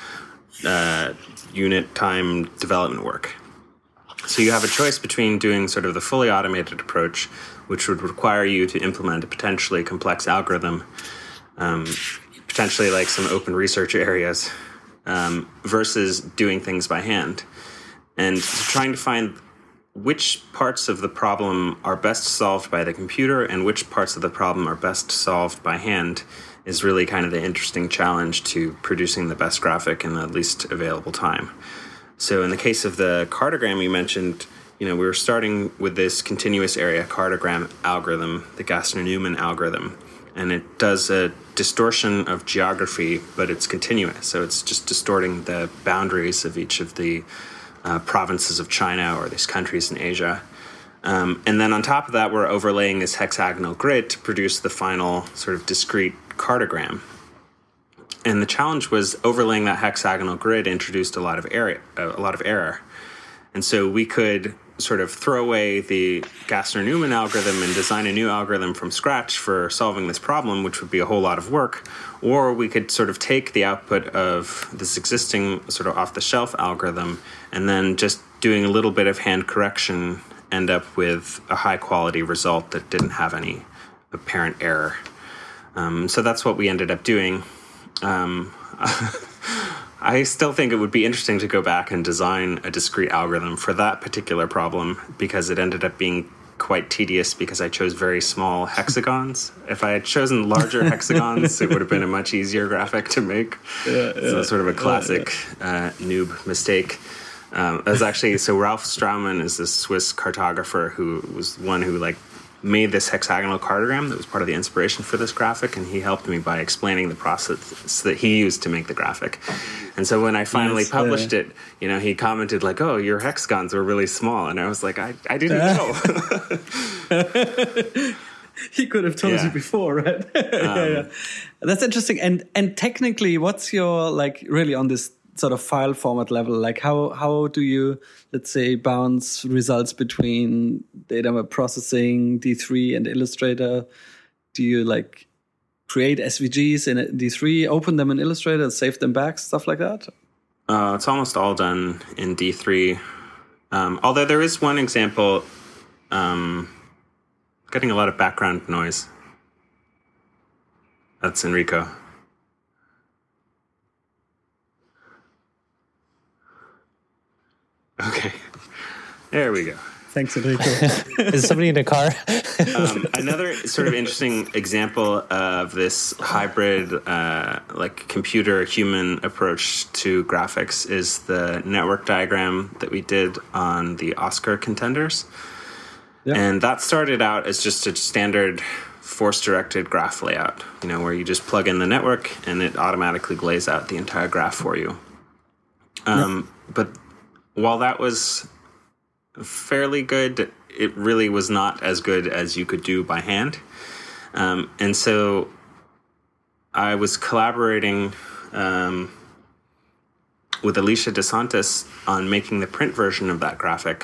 unit time development work. So you have a choice between doing sort of the fully automated approach, which would require you to implement a potentially complex algorithm, potentially like some open research areas, versus doing things by hand. And trying to find which parts of the problem are best solved by the computer and which parts of the problem are best solved by hand is really kind of the interesting challenge to producing the best graphic in the least available time. So in the case of the cartogram you mentioned, we were starting with this continuous area cartogram algorithm, the Gassner-Newman algorithm, and it does a distortion of geography, but it's continuous. So it's just distorting the boundaries of each of the provinces of China or these countries in Asia. And then on top of that, we're overlaying this hexagonal grid to produce the final sort of discrete cartogram. And the challenge was overlaying that hexagonal grid introduced a lot of error. And so we could sort of throw away the Gassner-Newman algorithm and design a new algorithm from scratch for solving this problem, which would be a whole lot of work. Or we could sort of take the output of this existing sort of off-the-shelf algorithm and then just doing a little bit of hand correction end up with a high-quality result that didn't have any apparent error. So that's what we ended up doing. I still think it would be interesting to go back and design a discrete algorithm for that particular problem, because it ended up being quite tedious because I chose very small hexagons. If I had chosen larger hexagons, it would have been a much easier graphic to make. So sort of a classic noob mistake. That's actually, so Ralph Straumann is this Swiss cartographer who was one who made this hexagonal cartogram that was part of the inspiration for this graphic, and he helped me by explaining the process that he used to make the graphic. And so when I finally published it, he commented "Oh, your hexagons were really small," and I was like, I didn't know. He could have told you before, right? That's interesting. And technically, what's your really on this sort of file format level? How do you, let's say, bounce results between data processing, D3 and Illustrator? Do you create SVGs in D3, open them in Illustrator, save them back, stuff like that? It's almost all done in D3. Although there is one example, getting a lot of background noise. That's Enrico. Okay, there we go. Thanks, Enrico. Is somebody in a car? Another sort of interesting example of this hybrid, computer-human approach to graphics is the network diagram that we did on the Oscar contenders. Yeah. And that started out as just a standard force-directed graph layout, where you just plug in the network and it automatically lays out the entire graph for you. But while that was fairly good, it really was not as good as you could do by hand. And so I was collaborating with Alicia DeSantis on making the print version of that graphic.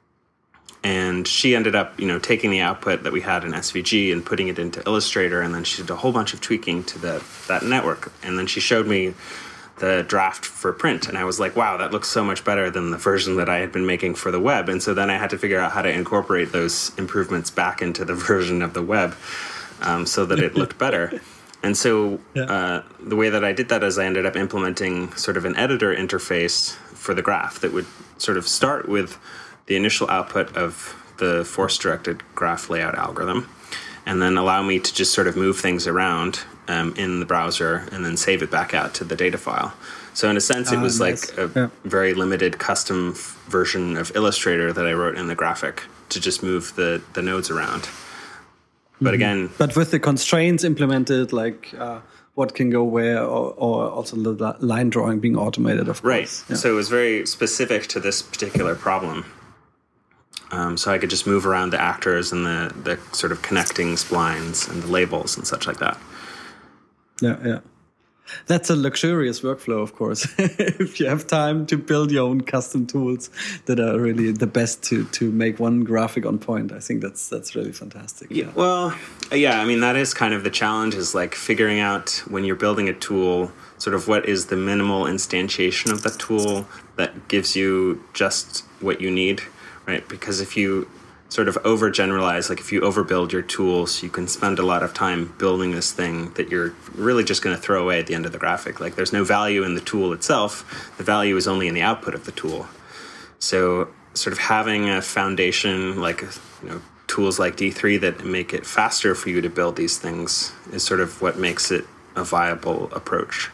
And she ended up, taking the output that we had in SVG and putting it into Illustrator, and then she did a whole bunch of tweaking to that network. And then she showed me the draft for print, and I was like, wow, that looks so much better than the version that I had been making for the web. And so then I had to figure out how to incorporate those improvements back into the version of the web so that it looked better. And so the way that I did that is I ended up implementing sort of an editor interface for the graph that would sort of start with the initial output of the force-directed graph layout algorithm, and then allow me to just sort of move things around in the browser and then save it back out to the data file. So in a sense, it was a very limited custom version of Illustrator that I wrote in the graphic to just move the nodes around. But again... But with the constraints implemented, what can go where, or also the line drawing being automated, of course. Right. Yeah. So it was very specific to this particular problem. So I could just move around the actors and the sort of connecting splines and the labels and such like that. Yeah. That's a luxurious workflow, of course. If you have time to build your own custom tools that are really the best to make one graphic on point, I think that's really fantastic. Yeah. Well, yeah, I mean, that is kind of the challenge, is figuring out when you're building a tool, sort of what is the minimal instantiation of that tool that gives you just what you need, right? Because if you sort of overgeneralize, if you overbuild your tools, you can spend a lot of time building this thing that you're really just going to throw away at the end of the graphic. There's no value in the tool itself. The value is only in the output of the tool. So sort of having a foundation, tools like D3 that make it faster for you to build these things is sort of what makes it a viable approach.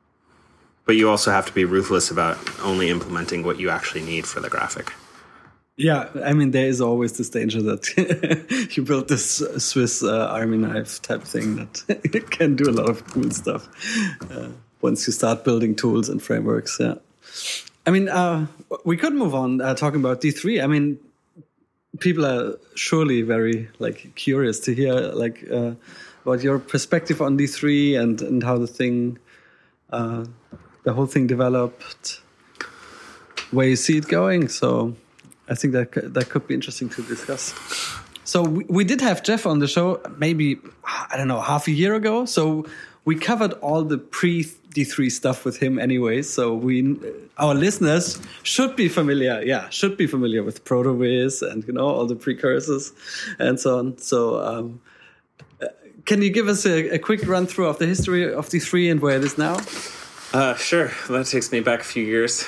But you also have to be ruthless about only implementing what you actually need for the graphic. Yeah, I mean, there is always this danger that you build this Swiss army knife type thing that can do a lot of cool stuff once you start building tools and frameworks. Yeah, I mean, we could move on talking about D3. I mean, people are surely very curious to hear about your perspective on D3 and how the whole thing developed, where you see it going. So I think that could be interesting to discuss. So we did have Jeff on the show maybe, I don't know, half a year ago. So we covered all the pre-D3 stuff with him anyway. So our listeners should be familiar with ProtoViz and, all the precursors and so on. So can you give us a quick run through of the history of D3 and where it is now? Sure. That takes me back a few years.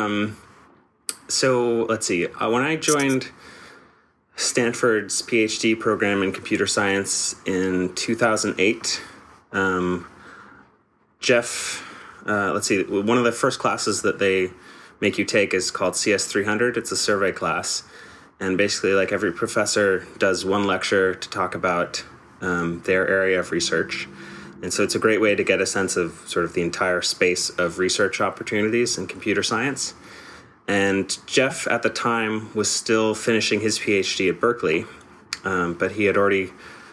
So let's see. When I joined Stanford's PhD program in computer science in 2008, Jeff, let's see, one of the first classes that they make you take is called CS300. It's a survey class. And basically, every professor does one lecture to talk about their area of research. And so it's a great way to get a sense of sort of the entire space of research opportunities in computer science. And Jeff, at the time, was still finishing his PhD at Berkeley, but he had already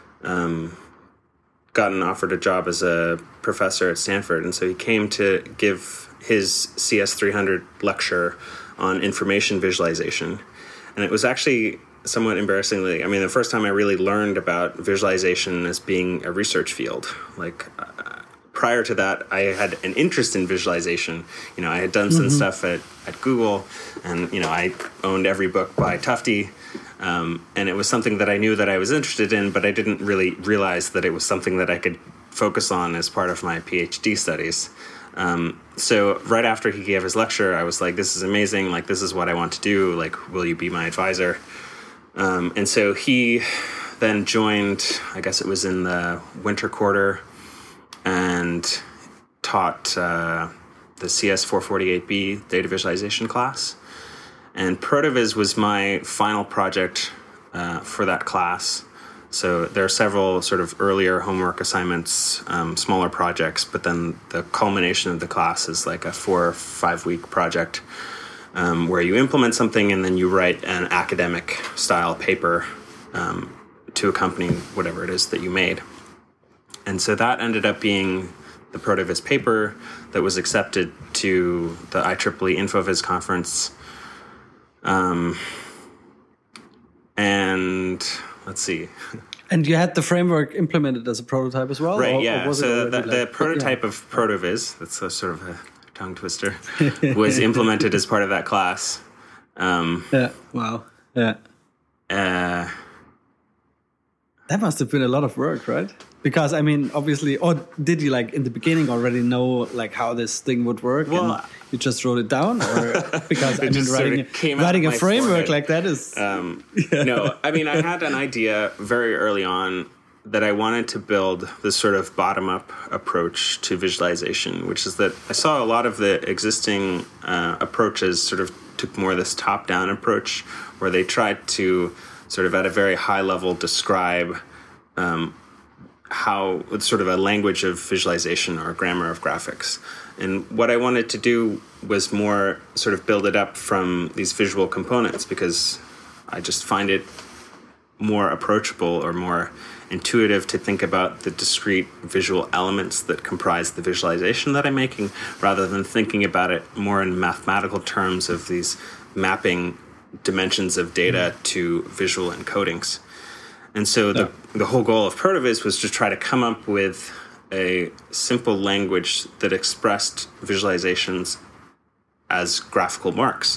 gotten offered a job as a professor at Stanford. And so he came to give his CS300 lecture on information visualization. And it was actually somewhat embarrassingly, I mean, the first time I really learned about visualization as being a research field. Prior to that, I had an interest in visualization. I had done some stuff at Google, and, I owned every book by Tufte. And it was something that I knew that I was interested in, but I didn't really realize that it was something that I could focus on as part of my PhD studies. So right after he gave his lecture, I was like, this is amazing. This is what I want to do. Will you be my advisor? And so he then joined, I guess it was in the winter quarter, and taught the CS448B data visualization class. And ProtoViz was my final project for that class. So there are several sort of earlier homework assignments, smaller projects, but then the culmination of the class is a 4 or 5 week project where you implement something and then you write an academic style paper to accompany whatever it is that you made. And so that ended up being the ProtoViz paper that was accepted to the IEEE InfoViz conference. And let's see. And you had the framework implemented as a prototype as well? Right, yeah. So the prototype of ProtoViz, that's a sort of a tongue twister, was implemented as part of that class. Yeah, wow. Yeah. That must have been a lot of work, right? Because, I mean, obviously, or did you, in the beginning already know, how this thing would work? Well, and you just wrote it down? Or because, I mean, writing a framework like that is... No, I mean, I had an idea very early on that I wanted to build this sort of bottom-up approach to visualization, which is that I saw a lot of the existing approaches sort of took more this top-down approach, where they tried to sort of at a very high level describe how sort of a language of visualization or grammar of graphics. And what I wanted to do was more sort of build it up from these visual components, because I just find it more approachable or more intuitive to think about the discrete visual elements that comprise the visualization that I'm making, rather than thinking about it more in mathematical terms of these mapping dimensions of data to visual encodings. And so the whole goal of ProtoViz was to try to come up with a simple language that expressed visualizations as graphical marks.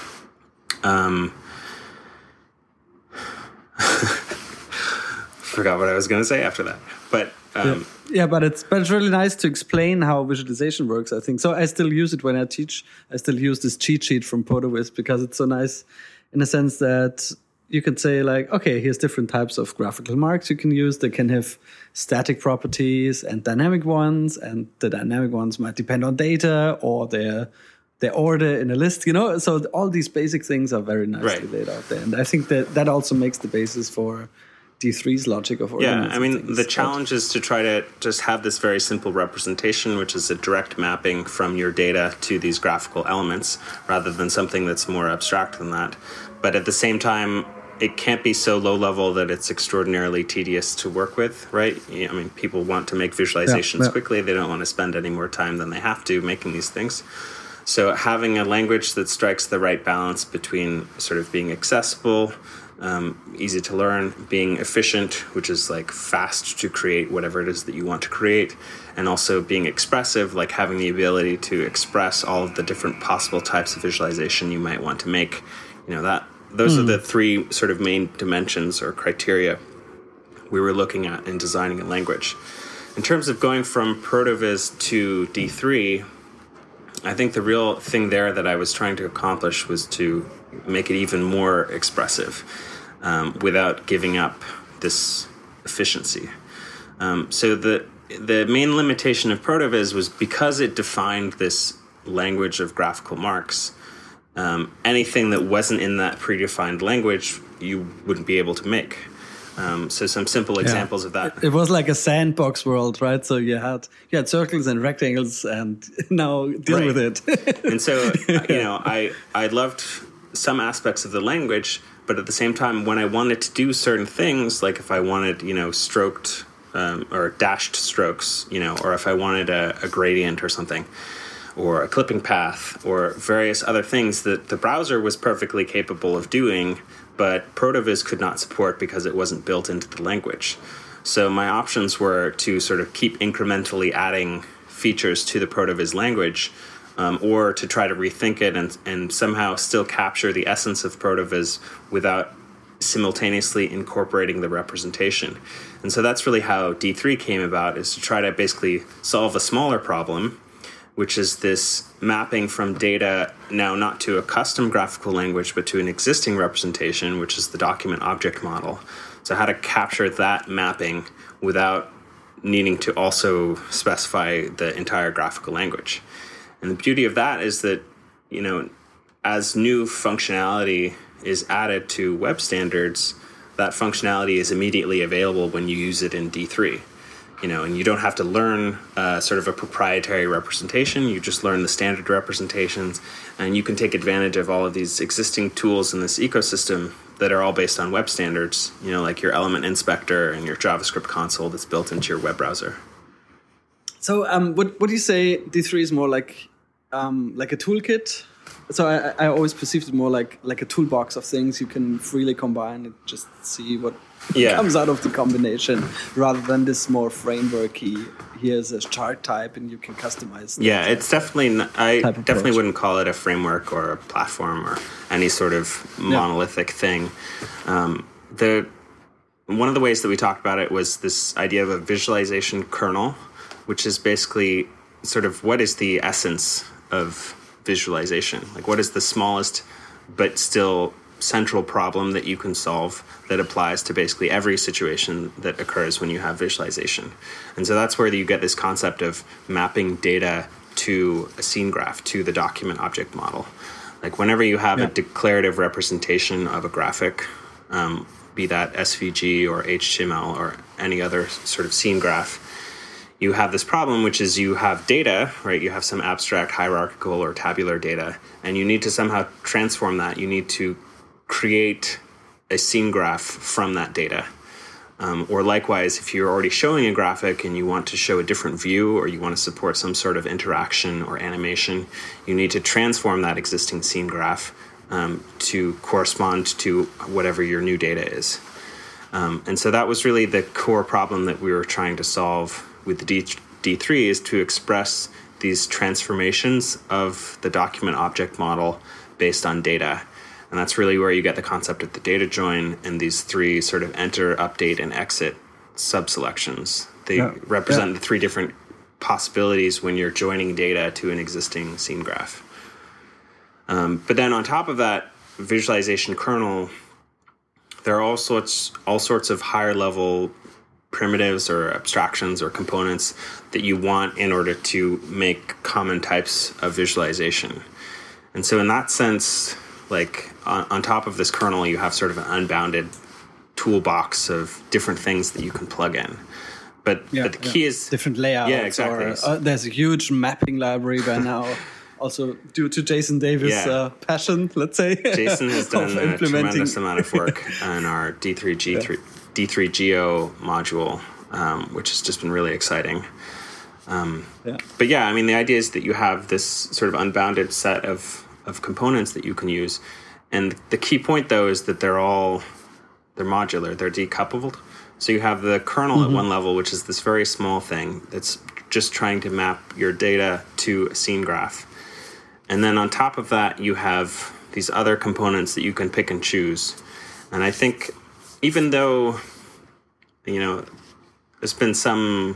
Forgot what I was going to say after that. But but it's really nice to explain how visualization works, I think. So I still use it when I teach. I still use this cheat sheet from ProtoViz because it's so nice in the sense that you can say okay, here's different types of graphical marks you can use. They can have static properties and dynamic ones, and the dynamic ones might depend on data, or they're the order in a list, so all these basic things are very nicely laid out there. And I think that also makes the basis for D3's logic of organizing things. The challenge is to try to just have this very simple representation, which is a direct mapping from your data to these graphical elements, rather than something that's more abstract than that. But at the same time, it can't be so low level that it's extraordinarily tedious to work with, right? I mean, people want to make visualizations quickly. They don't want to spend any more time than they have to making these things. So having a language that strikes the right balance between sort of being accessible, easy to learn, being efficient, which is like fast to create whatever it is that you want to create, and also being expressive, like having the ability to express all of the different possible types of visualization you might want to make. Those are the three sort of main dimensions or criteria we were looking at in designing a language. In terms of going from ProtoViz to D3, I think the real thing there that I was trying to accomplish was to make it even more expressive without giving up this efficiency. So the main limitation of ProtoViz was because it defined this language of graphical marks. Anything that wasn't in that predefined language, you wouldn't be able to make. So some simple examples of that. It was like a sandbox world, right? So you had circles and rectangles, and now deal with it. And so, I loved some aspects of the language, but at the same time, when I wanted to do certain things, like if I wanted, stroked or dashed strokes, or if I wanted a gradient or something, or a clipping path, or various other things that the browser was perfectly capable of doing, but ProtoViz could not support because it wasn't built into the language. So my options were to sort of keep incrementally adding features to the ProtoViz language, or to try to rethink it and somehow still capture the essence of ProtoViz without simultaneously incorporating the representation. And so that's really how D3 came about, is to try to basically solve a smaller problem, which is this mapping from data now not to a custom graphical language, but to an existing representation, which is the document object model. So how to capture that mapping without needing to also specify the entire graphical language. And the beauty of that is that, as new functionality is added to web standards, that functionality is immediately available when you use it in D3. And you don't have to learn sort of a proprietary representation. You just learn the standard representations, and you can take advantage of all of these existing tools in this ecosystem that are all based on web standards, like your element inspector and your JavaScript console that's built into your web browser. So what do you say D3 is more like a toolkit? So I always perceived it more like a toolbox of things you can freely combine and just see what comes out of the combination, rather than this more frameworky, here's a chart type and you can customize. It's definitely, I definitely wouldn't call it a framework or a platform or any sort of monolithic thing. One of the ways that we talked about it was this idea of a visualization kernel, which is basically sort of what is the essence of visualization? Like, what is the smallest but still central problem that you can solve that applies to basically every situation that occurs when you have visualization? And so that's where you get this concept of mapping data to a scene graph, to the document object model. Like, whenever you have a declarative representation of a graphic, be that SVG or HTML or any other sort of scene graph, you have this problem, which is you have data, right? You have some abstract hierarchical or tabular data, and you need to somehow transform that. You need to create a scene graph from that data. Or likewise, if you're already showing a graphic and you want to show a different view, or you want to support some sort of interaction or animation, you need to transform that existing scene graph to correspond to whatever your new data is. And so that was really the core problem that we were trying to solve with the D3, is to express these transformations of the document object model based on data. And that's really where you get the concept of the data join and these three sort of enter, update, and exit subselections. They represent the three different possibilities when you're joining data to an existing scene graph. But then on top of that visualization kernel, there are all sorts of higher level primitives or abstractions or components that you want in order to make common types of visualization. And so in that sense, like on top of this kernel, you have sort of an unbounded toolbox of different things that you can plug in. But the key is different layouts. Yeah, exactly. Or, there's a huge mapping library by now. Also, due to Jason Davis' passion, let's say. Jason has done a tremendous amount of work on our D3GO module, which has just been really exciting. But yeah, I mean, the idea is that you have this sort of unbounded set of components that you can use. And the key point, though, is that they're modular, they're decoupled. So you have the kernel at one level, which is this very small thing that's just trying to map your data to a scene graph. And then on top of that, you have these other components that you can pick and choose. And I think even though, there's been some,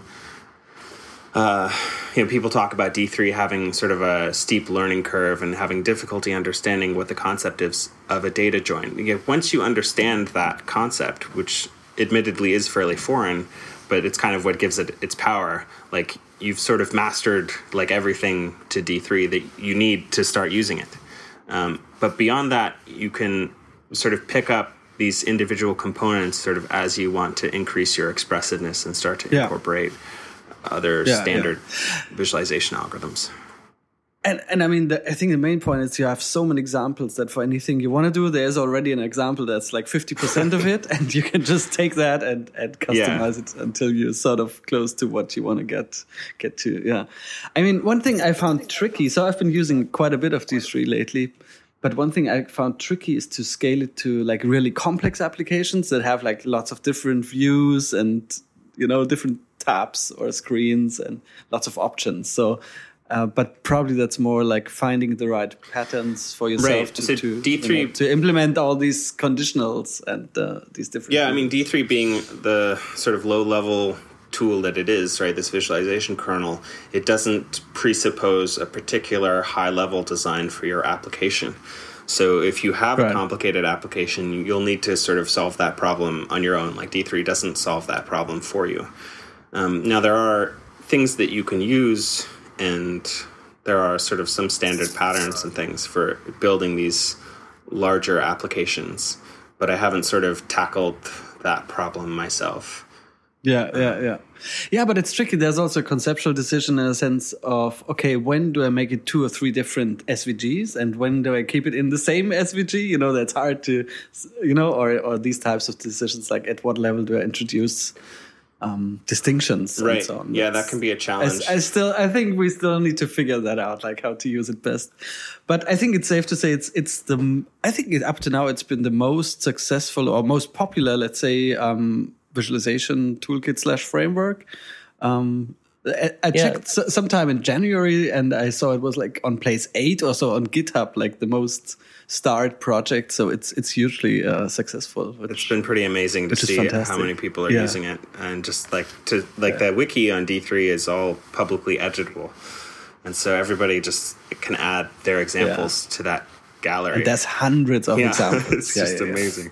people talk about D3 having sort of a steep learning curve and having difficulty understanding what the concept is of a data join. Once you understand that concept, which admittedly is fairly foreign, but it's kind of what gives it its power. Like, you've sort of mastered like everything to D3 that you need to start using it. But beyond that, you can sort of pick up these individual components sort of as you want to increase your expressiveness and start to incorporate other standard visualization algorithms. And I mean, I think the main point is you have so many examples that for anything you want to do, there's already an example that's like 50% of it, and you can just take that and customize it until you're sort of close to what you want to get to. Yeah. I mean, one thing I found tricky, so I've been using quite a bit of D3 lately, but one thing I found tricky is to scale it to like really complex applications that have like lots of different views and, different tabs or screens and lots of options. So, but probably that's more like finding the right patterns for yourself to D3 to implement all these conditionals and these different. Yeah, I mean, D3 being the sort of low-level tool that it is, right? This visualization kernel, it doesn't presuppose a particular high-level design for your application. So if you have a complicated application, you'll need to sort of solve that problem on your own. Like, D3 doesn't solve that problem for you. Now, there are things that you can use, and there are sort of some standard patterns and things for building these larger applications, but I haven't sort of tackled that problem myself. Yeah, but it's tricky. There's also a conceptual decision in a sense of, okay, when do I make it 2 or 3 different SVGs, and when do I keep it in the same SVG? that's hard to, or these types of decisions, like at what level do I introduce distinctions and so on. Yeah, that can be a challenge. I think we still need to figure that out, like how to use it best. But I think it's safe to say I think up to now it's been the most successful or most popular, let's say, visualization toolkit / framework. I checked sometime in January, and I saw it was like on place 8 or so on GitHub, like the most starred project. So it's hugely successful. It's been pretty amazing to see how many people are using it, and just the wiki on D3 is all publicly editable, and so everybody just can add their examples to that gallery. And there's hundreds of examples. It's just amazing.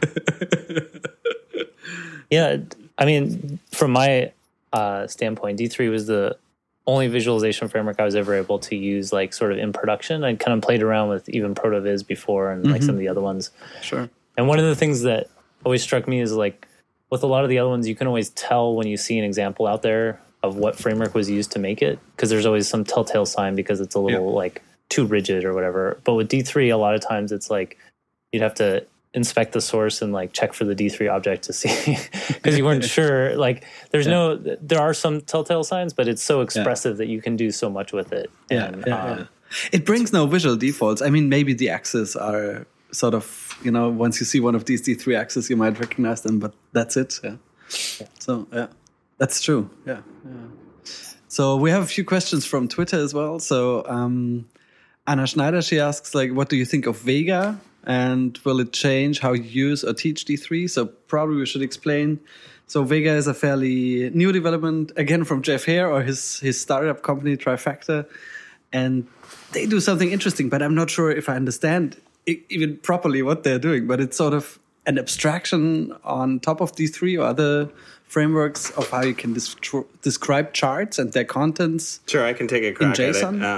Yeah, I mean, from my standpoint, D3 was the only visualization framework I was ever able to use, like sort of in production. I kind of played around with even ProtoViz before and like some of the other ones. Sure. And one of the things that always struck me is like with a lot of the other ones, you can always tell when you see an example out there of what framework was used to make it, because there's always some telltale sign because it's a little like too rigid or whatever. But with D3, a lot of times it's like you'd have to inspect the source and like check for the D3 object to see, because you weren't sure. Like there are some telltale signs, but it's so expressive that you can do so much with it. It brings no visual defaults. I mean, maybe the axes are sort of, once you see one of these D3 axes, you might recognize them, but that's it. So that's true. Yeah. So we have a few questions from Twitter as well. So Anna Schneider, she asks, like, what do you think of Vega? And will it change how you use or teach D3? So probably we should explain. So Vega is a fairly new development, again, from Jeff Hare or his startup company, Trifactor. And they do something interesting, but I'm not sure if I understand even properly what they're doing. But it's sort of an abstraction on top of D3 or other frameworks of how you can describe charts and their contents. Sure, I can take a crack at it.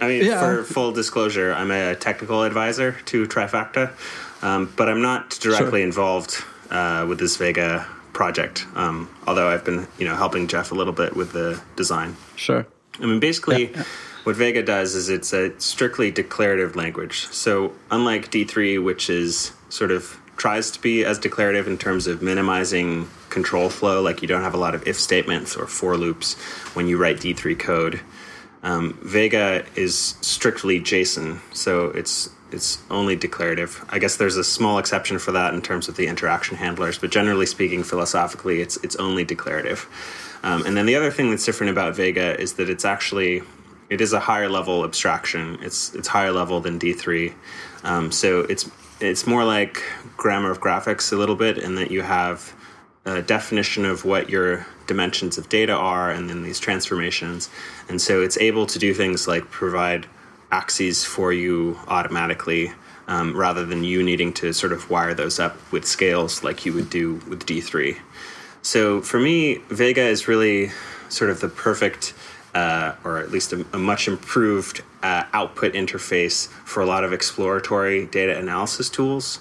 I mean, for full disclosure, I'm a technical advisor to Trifacta, but I'm not directly involved with this Vega project, although I've been helping Jeff a little bit with the design. Sure. I mean, basically, what Vega does is it's a strictly declarative language. So unlike D3, which is sort of tries to be as declarative in terms of minimizing control flow, like you don't have a lot of if statements or for loops when you write D3 code, Vega is strictly JSON, so it's only declarative. I guess there's a small exception for that in terms of the interaction handlers, but generally speaking, philosophically, it's only declarative. And then the other thing that's different about Vega is that it is a higher level abstraction. It's higher level than D3. So it's more like grammar of graphics a little bit, in that you have a definition of what your dimensions of data are and then these transformations. And so it's able to do things like provide axes for you automatically, rather than you needing to sort of wire those up with scales like you would do with D3. So for me, Vega is really sort of the perfect, or at least a much improved output interface for a lot of exploratory data analysis tools.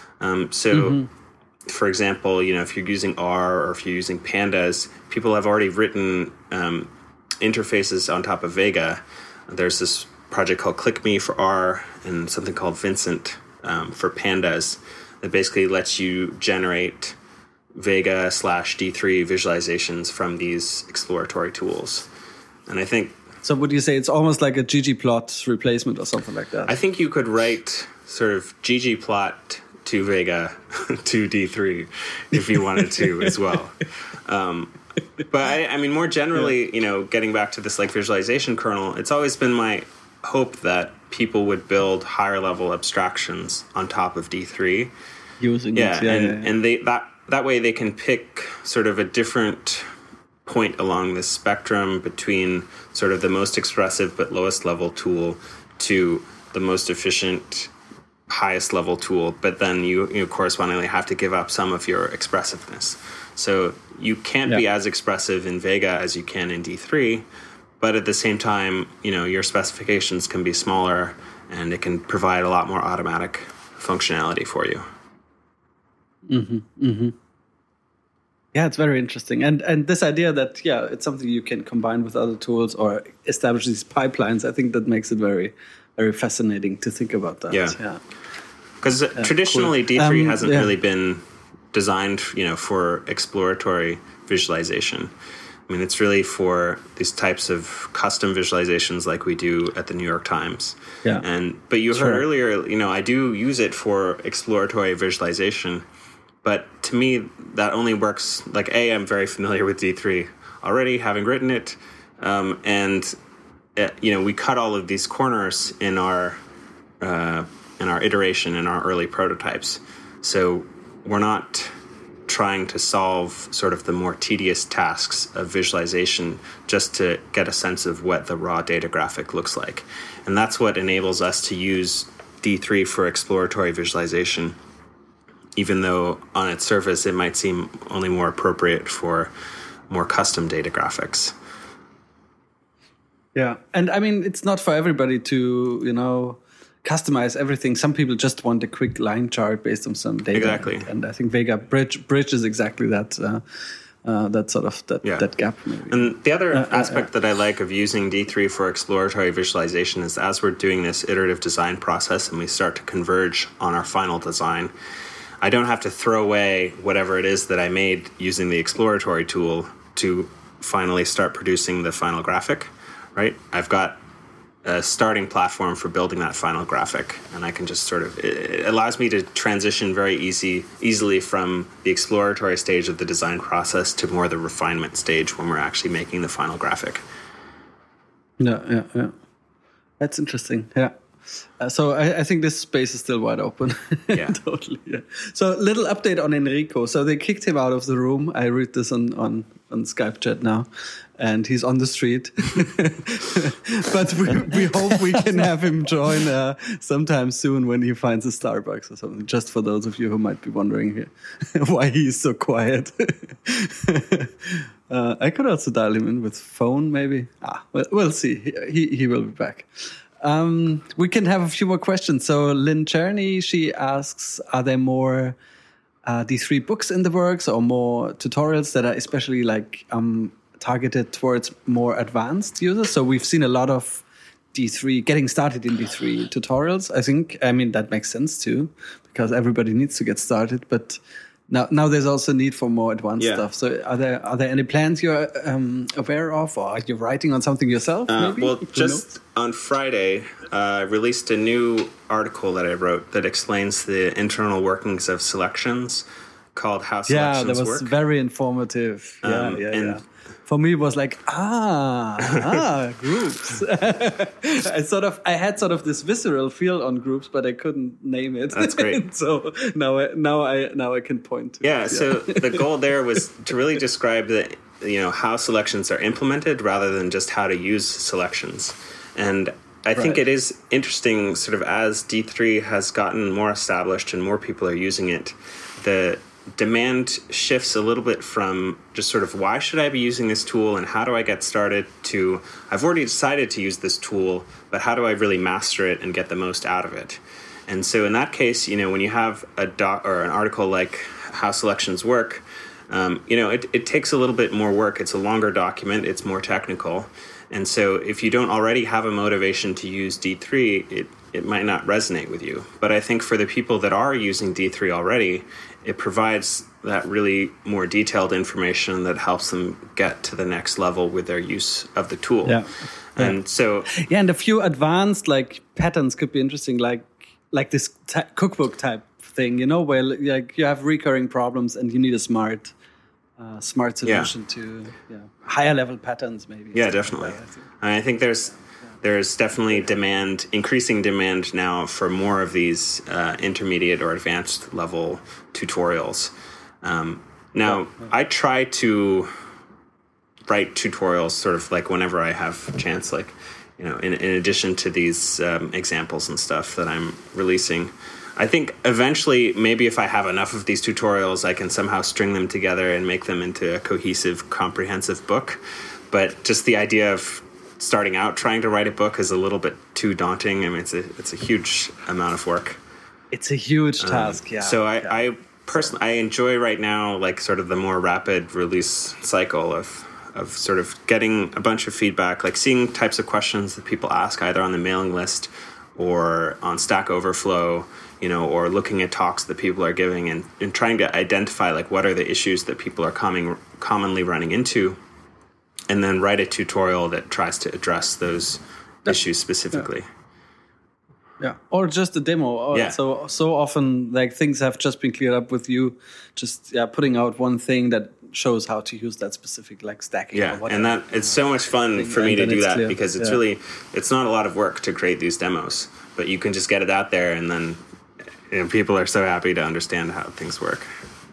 For example, if you're using R or if you're using Pandas, people have already written interfaces on top of Vega. There's this project called ClickMe for R and something called Vincent for Pandas that basically lets you generate Vega/D3 visualizations from these exploratory tools. And I think... So would you say it's almost like a ggplot replacement or something like that? I think you could write sort of ggplot to Vega to D3 if you wanted to as well. But I mean, more generally, getting back to this like visualization kernel, it's always been my hope that people would build higher level abstractions on top of D3. Using and that way they can pick sort of a different point along this spectrum between sort of the most expressive but lowest level tool to the most efficient highest level tool, but then you correspondingly have to give up some of your expressiveness. So you can't be as expressive in Vega as you can in D3, but at the same time, your specifications can be smaller and it can provide a lot more automatic functionality for you. Yeah, it's very interesting. And this idea that, it's something you can combine with other tools or establish these pipelines, I think that makes it very, very fascinating to think about that. Yeah. Because traditionally, cool. D3 hasn't really been designed, for exploratory visualization. I mean, it's really for these types of custom visualizations like we do at the New York Times. But you heard earlier, I do use it for exploratory visualization. But to me, that only works, like, I'm very familiar with D3 already, having written it. We cut all of these corners in our iteration, in our early prototypes. So we're not trying to solve sort of the more tedious tasks of visualization just to get a sense of what the raw data graphic looks like. And that's what enables us to use D3 for exploratory visualization, even though on its surface it might seem only more appropriate for more custom data graphics. Yeah, and I mean, it's not for everybody to, customize everything. Some people just want a quick line chart based on some data. Exactly. And I think Vega bridges exactly that sort of that gap. Maybe. And the other aspect that I like of using D3 for exploratory visualization is as we're doing this iterative design process and we start to converge on our final design, I don't have to throw away whatever it is that I made using the exploratory tool to finally start producing the final graphic, right? I've got a starting platform for building that final graphic, and I can just it allows me to transition very easily from the exploratory stage of the design process to more the refinement stage when we're actually making the final graphic. Yeah. That's interesting. Yeah. So I think this space is still wide open. Yeah. Totally. Yeah. So little update on Enrico. So they kicked him out of the room. I read this on Skype chat now, and he's on the street. But we hope we can have him join sometime soon when he finds a Starbucks or something. Just for those of you who might be wondering here why he's so quiet. I could also dial him in with phone, maybe. We'll see. He will be back. We can have a few more questions. So Lynn Cherney, she asks, are there more D3 books in the works or more tutorials that are especially like targeted towards more advanced users? So we've seen a lot of D3, getting started in D3 tutorials, I think. I mean, that makes sense too, because everybody needs to get started. But now there's also need for more advanced stuff. So are there any plans you're aware of, or are you writing on something yourself? Maybe? Well, just on Friday, I released a new article that I wrote that explains the internal workings of selections, called How Selections Work. Yeah, that was very informative. Yeah. For me, it was like, groups. I had sort of this visceral feel on groups, but I couldn't name it. That's great. So now I can point to it. So the goal there was to really describe how selections are implemented rather than just how to use selections. And I think it is interesting, sort of as D3 has gotten more established and more people are using it, the demand shifts a little bit from just sort of why should I be using this tool and how do I get started to I've already decided to use this tool, but how do I really master it and get the most out of it? And so in that case, when you have a doc or an article like How Selections Work, it takes a little bit more work. It's a longer document. It's more technical. And so if you don't already have a motivation to use D3, it might not resonate with you. But I think for the people that are using D3 already, it provides that really more detailed information that helps them get to the next level with their use of the tool. Yeah. And so... Yeah, and a few advanced patterns could be interesting, like this cookbook type thing, where you have recurring problems and you need a smart solution to higher level patterns maybe. Yeah, definitely. I think there's definitely increasing demand now for more I try to write tutorials sort of like whenever I have a chance, in addition to these examples and stuff that I'm releasing. I think eventually, maybe if I have enough of these tutorials, I can somehow string them together and make them into a cohesive, comprehensive book. But just the idea of starting out trying to write a book is a little bit too daunting. I mean, it's a huge amount of work. It's a huge task, yeah. So I personally, I enjoy right now, sort of the more rapid release cycle of sort of getting a bunch of feedback, seeing types of questions that people ask either on the mailing list or on Stack Overflow, or looking at talks that people are giving and trying to identify what are the issues that people are commonly running into, and then write a tutorial that tries to address those issues specifically. Yeah, or just a demo. So often things have just been cleared up with you, just putting out one thing that shows how to use that specific stacking. Yeah, or and that it's so much fun for me to do that because it's it's not a lot of work to create these demos, but you can just get it out there and then people are so happy to understand how things work.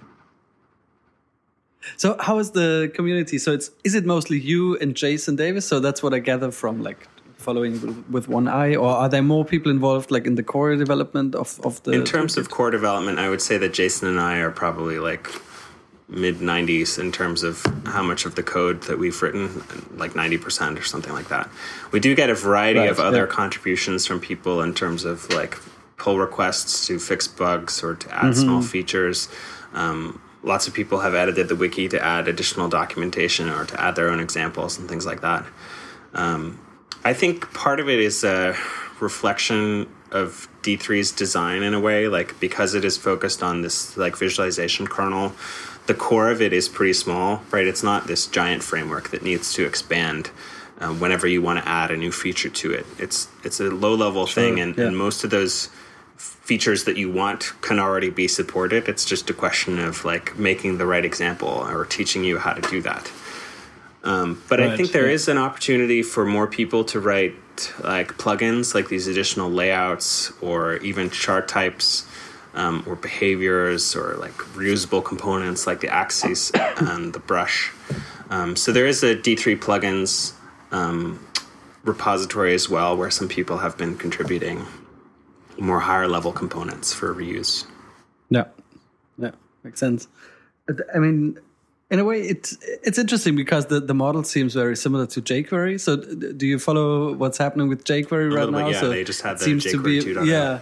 So how is the community? So is it mostly you and Jason Davis? So that's what I gather from following with one eye, or are there more people involved in the core development of the... In terms of core development, I would say that Jason and I are probably mid-90s in terms of how much of the code that we've written, 90% or something like that. We do get a variety of other contributions from people in terms of pull requests to fix bugs or to add small features. Lots of people have edited the wiki to add additional documentation or to add their own examples and things like that. I think part of it is a reflection of D3's design in a way, because it is focused on this visualization kernel. The core of it is pretty small, right? It's not this giant framework that needs to expand whenever you want to add a new feature to it. It's a low-level thing, and most of those features that you want can already be supported. It's just a question of making the right example or teaching you how to do that. But I think there is an opportunity for more people to write plugins, these additional layouts or even chart types or behaviors or reusable components like the axes and the brush. So there is a D3 plugins repository as well where some people have been contributing more higher level components for reuse. Yeah, makes sense. I mean, in a way, it's interesting because the model seems very similar to jQuery. So do you follow what's happening with jQuery right now? Yeah, so they just had the seems jQuery 2.0. Yeah.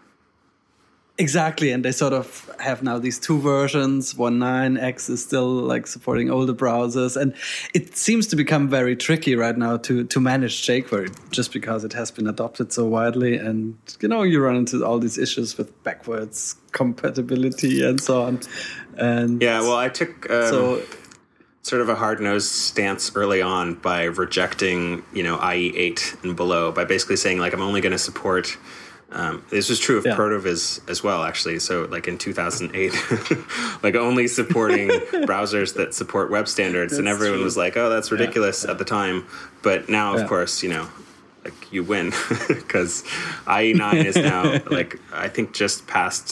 Exactly, and they sort of have now these two versions. 1.9x is still like supporting older browsers, and it seems to become very tricky right now to manage jQuery just because it has been adopted so widely, and you run into all these issues with backwards compatibility and so on. And yeah, well, I took sort of a hard-nosed stance early on by rejecting IE8 and below, by basically saying like I'm only going to support. This was true of ProtoViz as well, actually. So, like in 2008, like only supporting browsers that support web standards, and everyone was like, "Oh, that's ridiculous" at the time. But now, of course, like you win because IE9 is now like I think just past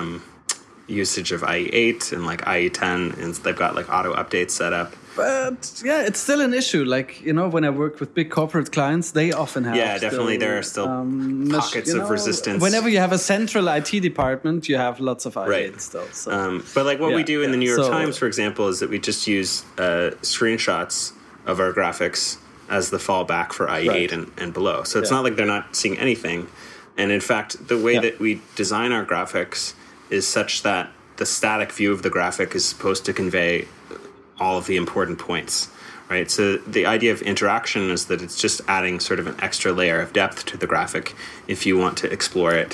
usage of IE8 and like IE10, and they've got like auto updates set up. But yeah, it's still an issue. Like, when I work with big corporate clients, they often have. Yeah, definitely. There are still pockets of resistance. Whenever you have a central IT department, you have lots of IE8 still. So. But like what we do in the New York Times, for example, is that we just use screenshots of our graphics as the fallback for IE8 and below. So it's not like they're not seeing anything. And in fact, the way that we design our graphics is such that the static view of the graphic is supposed to convey all of the important points, right? So the idea of interaction is that it's just adding sort of an extra layer of depth to the graphic if you want to explore it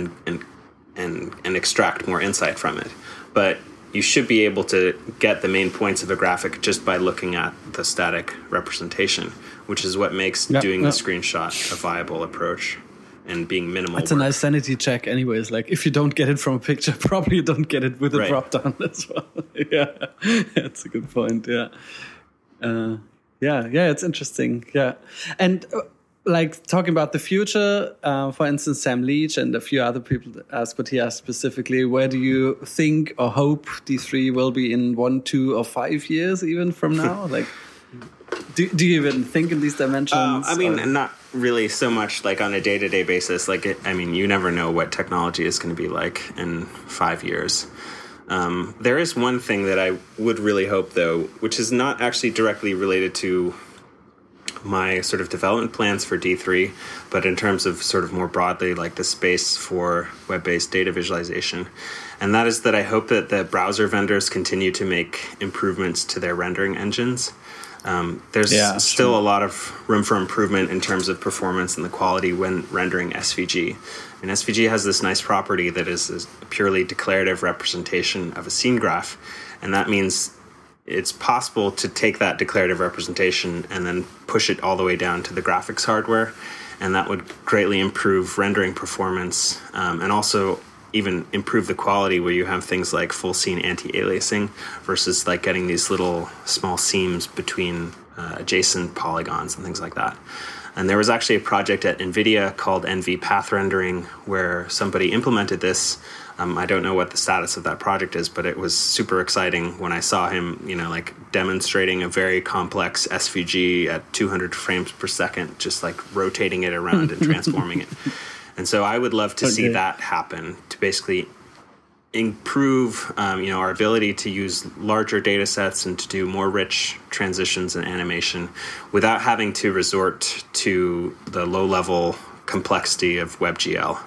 and extract more insight from it. But you should be able to get the main points of a graphic just by looking at the static representation, which is what makes doing the screenshot a viable approach and being minimal. It's a nice sanity check anyways. Like if you don't get it from a picture, probably you don't get it with a drop down as well. Yeah, that's a good point. Yeah. It's interesting. Yeah. And like talking about the future, for instance, Sam Leach and a few other people asked, but he asked specifically, where do you think or hope D3 will be in 1, 2, or 5 years even from now? Like, do you even think in these dimensions? I mean, not really so much like on a day-to-day basis. Like, you never know what technology is going to be like in 5 years. There is one thing that I would really hope, though, which is not actually directly related to my sort of development plans for D3, but in terms of sort of more broadly, like the space for web-based data visualization. And that is that I hope that the browser vendors continue to make improvements to their rendering engines. There's still a lot of room for improvement in terms of performance and the quality when rendering SVG. And SVG has this nice property that is a purely declarative representation of a scene graph. And that means it's possible to take that declarative representation and then push it all the way down to the graphics hardware. And that would greatly improve rendering performance and also even improve the quality where you have things like full scene anti-aliasing versus like getting these little small seams between adjacent polygons and things like that. And there was actually a project at NVIDIA called NV Path Rendering where somebody implemented this. I don't know what the status of that project is, but it was super exciting when I saw him, like demonstrating a very complex SVG at 200 frames per second, just like rotating it around and transforming it. And so I would love to see that happen to basically improve, our ability to use larger data sets and to do more rich transitions and animation without having to resort to the low-level complexity of WebGL.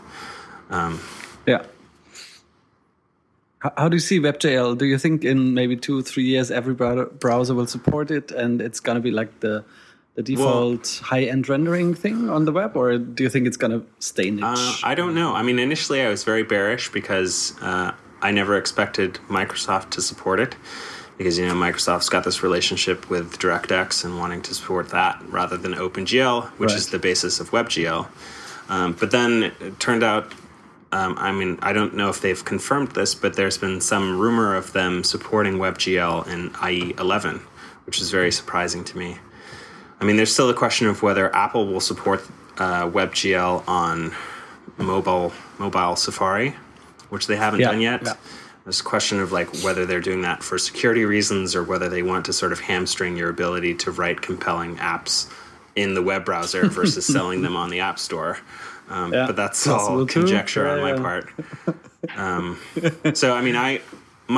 How do you see WebGL? Do you think in maybe 2 or 3 years every browser will support it and it's going to be like the default high-end rendering thing on the web, or do you think it's going to stay niche? I don't know. I mean, initially I was very bearish because I never expected Microsoft to support it because, Microsoft's got this relationship with DirectX and wanting to support that rather than OpenGL, which is the basis of WebGL. But then it turned out, I don't know if they've confirmed this, but there's been some rumor of them supporting WebGL in IE11, which is very surprising to me. I mean, there's still a question of whether Apple will support WebGL on mobile Safari, which they haven't done yet. Yeah. There's a question of like whether they're doing that for security reasons or whether they want to sort of hamstring your ability to write compelling apps in the web browser versus selling them on the App Store. But that's all conjecture on my part. So, I mean,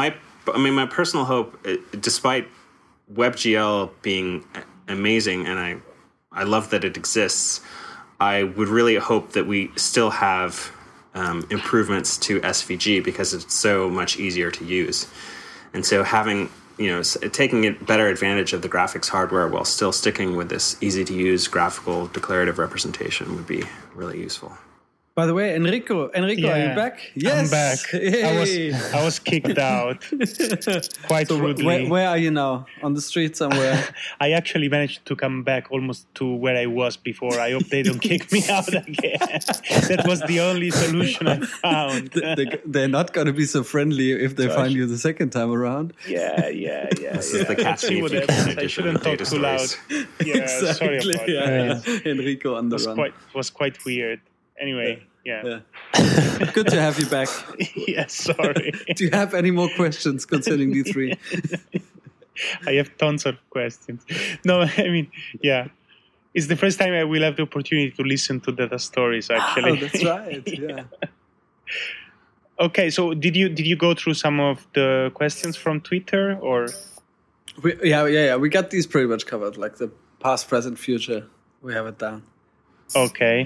I mean, my personal hope, despite WebGL being amazing, and I love that it exists, I would really hope that we still have improvements to SVG because it's so much easier to use. And so having, taking it better advantage of the graphics hardware while still sticking with this easy-to-use graphical declarative representation would be really useful. By the way, Enrico, are you back? Yes, I'm back. Yay. I was kicked out quite rudely. Where are you now? On the street somewhere? I actually managed to come back almost to where I was before. I hope they don't kick me out again. That was the only solution I found. They're not going to be so friendly if they find you the second time around. Yeah. This is the catch me if you can I shouldn't talk too loud. Yeah, exactly. sorry about that. Enrico on the run. It was quite weird. Anyway, yeah. Good to have you back. Yes, sorry. Do you have any more questions concerning D3? I have tons of questions. No, I mean, yeah. It's the first time I will have the opportunity to listen to data stories, actually. Oh, that's right, yeah. Okay, so did you go through some of the questions from Twitter, or? Yeah. We got these pretty much covered, like the past, present, future. We have it down. Okay.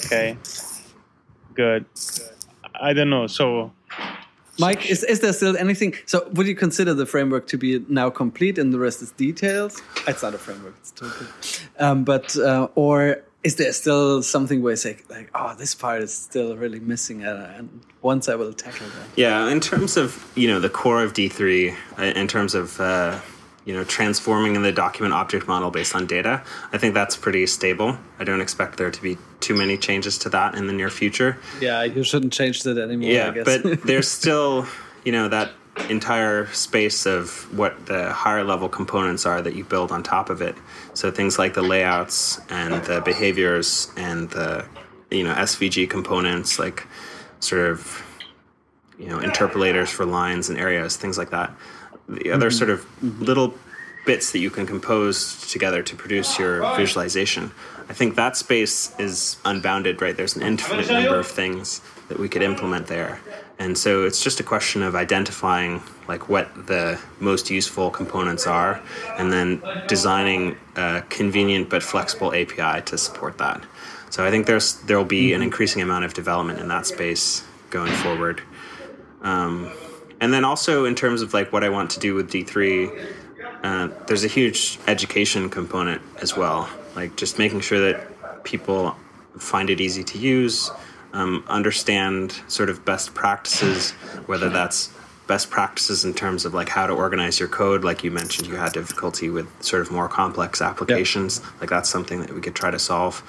Good. I don't know. So, Mike, is there still anything? So, would you consider the framework to be now complete and the rest is details? It's not a framework; it's token. Or is there still something where you say, like, oh, this part is still really missing, and once I will tackle that? Yeah, in terms of the core of D3, in terms of transforming the document object model based on data, I think that's pretty stable. I don't expect there to be too many changes to that in the near future. Yeah, you shouldn't change that anymore, yeah, I guess. But there's still, that entire space of what the higher level components are that you build on top of it. So things like the layouts and the behaviors and the, SVG components, like sort of, interpolators for lines and areas, things like that. The other sort of little bits that you can compose together to produce your visualization. I think that space is unbounded, right? There's an infinite number of things that we could implement there. And so it's just a question of identifying like what the most useful components are and then designing a convenient but flexible API to support that. So I think there'll be an increasing amount of development in that space going forward. And then also in terms of like what I want to do with D3, there's a huge education component as well. Like just making sure that people find it easy to use, understand sort of best practices, whether that's best practices in terms of like how to organize your code. Like you mentioned, you had difficulty with sort of more complex applications. Yep. Like that's something that we could try to solve.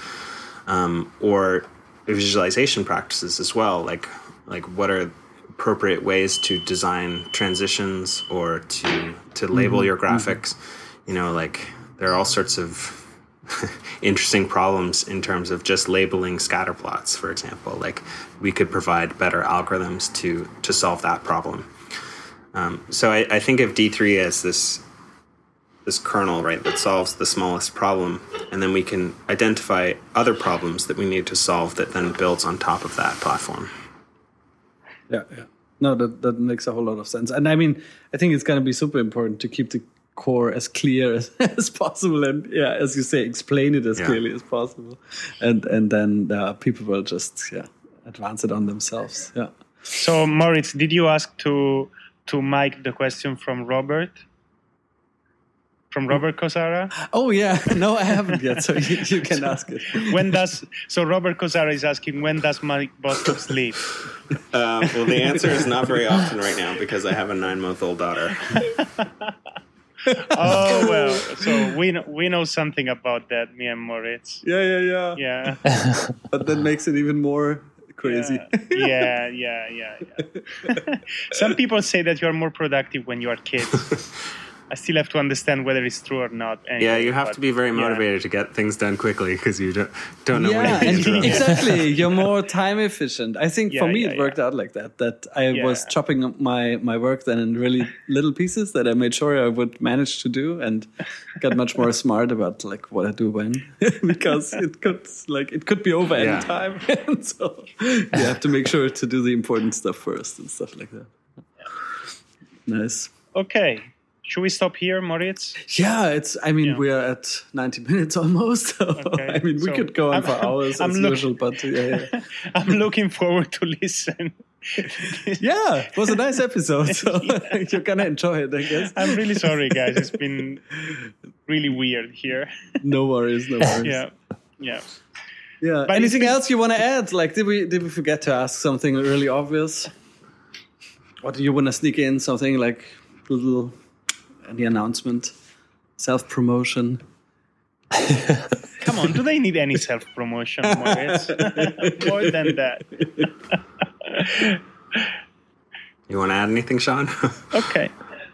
Or visualization practices as well. Like what are appropriate ways to design transitions or to label your graphics. Like there are all sorts of interesting problems in terms of just labeling scatter plots, for example. Like we could provide better algorithms to solve that problem. So I think of D3 as this kernel, right, that solves the smallest problem, and then we can identify other problems that we need to solve that then builds on top of that platform. Yeah. No, that makes a whole lot of sense. And I mean, I think it's going to be super important to keep the core as clear as possible. And yeah, as you say, explain it as clearly as possible. And then people will just, advance it on themselves. Yeah. So Moritz, did you ask to Mike the question from Robert? From Robert Kosara? Oh, yeah. No, I haven't yet. So you can ask it. So Robert Kosara is asking, when does Mike Bostock sleep? Well, the answer is not very often right now because I have a 9-month-old daughter. Oh, well. So we know something about that, me and Moritz. Yeah. But that makes it even more crazy. Yeah. Some people say that you are more productive when you are kids. I still have to understand whether it's true or not. Anyway, you have to be very motivated to get things done quickly because you don't know when to and exactly. You're more time efficient. I think for me it worked out like that. That I was chopping up my work then in really little pieces that I made sure I would manage to do, and got much more smart about like what I do when because it could be over any time, and so you have to make sure to do the important stuff first and stuff like that. Nice. Okay. Should we stop here, Moritz? Yeah, we are at 90 minutes almost. So, Okay, we so could go on for hours as usual, but I'm looking forward to listen. Yeah, it was a nice episode. So you're going to enjoy it, I guess. I'm really sorry, guys. It's been really weird here. No worries. Yeah. But anything else you want to add? Like, did we forget to ask something really obvious? Or do you want to sneak in something like any announcement, self-promotion? Come on, do they need any self-promotion, Moritz? More than that. You want to add anything, Sean? Okay.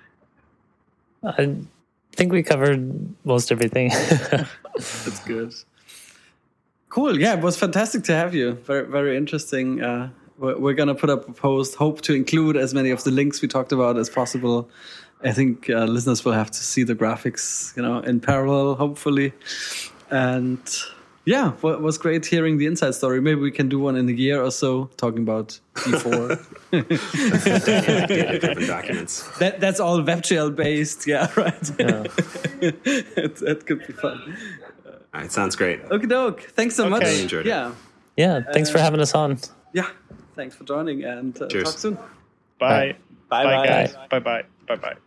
I think we covered most everything. That's good. Cool. Yeah, it was fantastic to have you. Very, very interesting. We're going to put up a post, hope to include as many of the links we talked about as possible. I think listeners will have to see the graphics, in parallel, hopefully. And yeah, it was great hearing the inside story. Maybe we can do one in a year or so, talking about D4. Data-driven documents. That's all WebGL based. Yeah, right. Yeah. That could be fun. All right, sounds great. Okie doke. Thanks so much. I enjoyed it. Yeah, thanks for having us on. Yeah, thanks for joining, and talk soon. Bye. Bye. Bye, guys. Bye. Bye.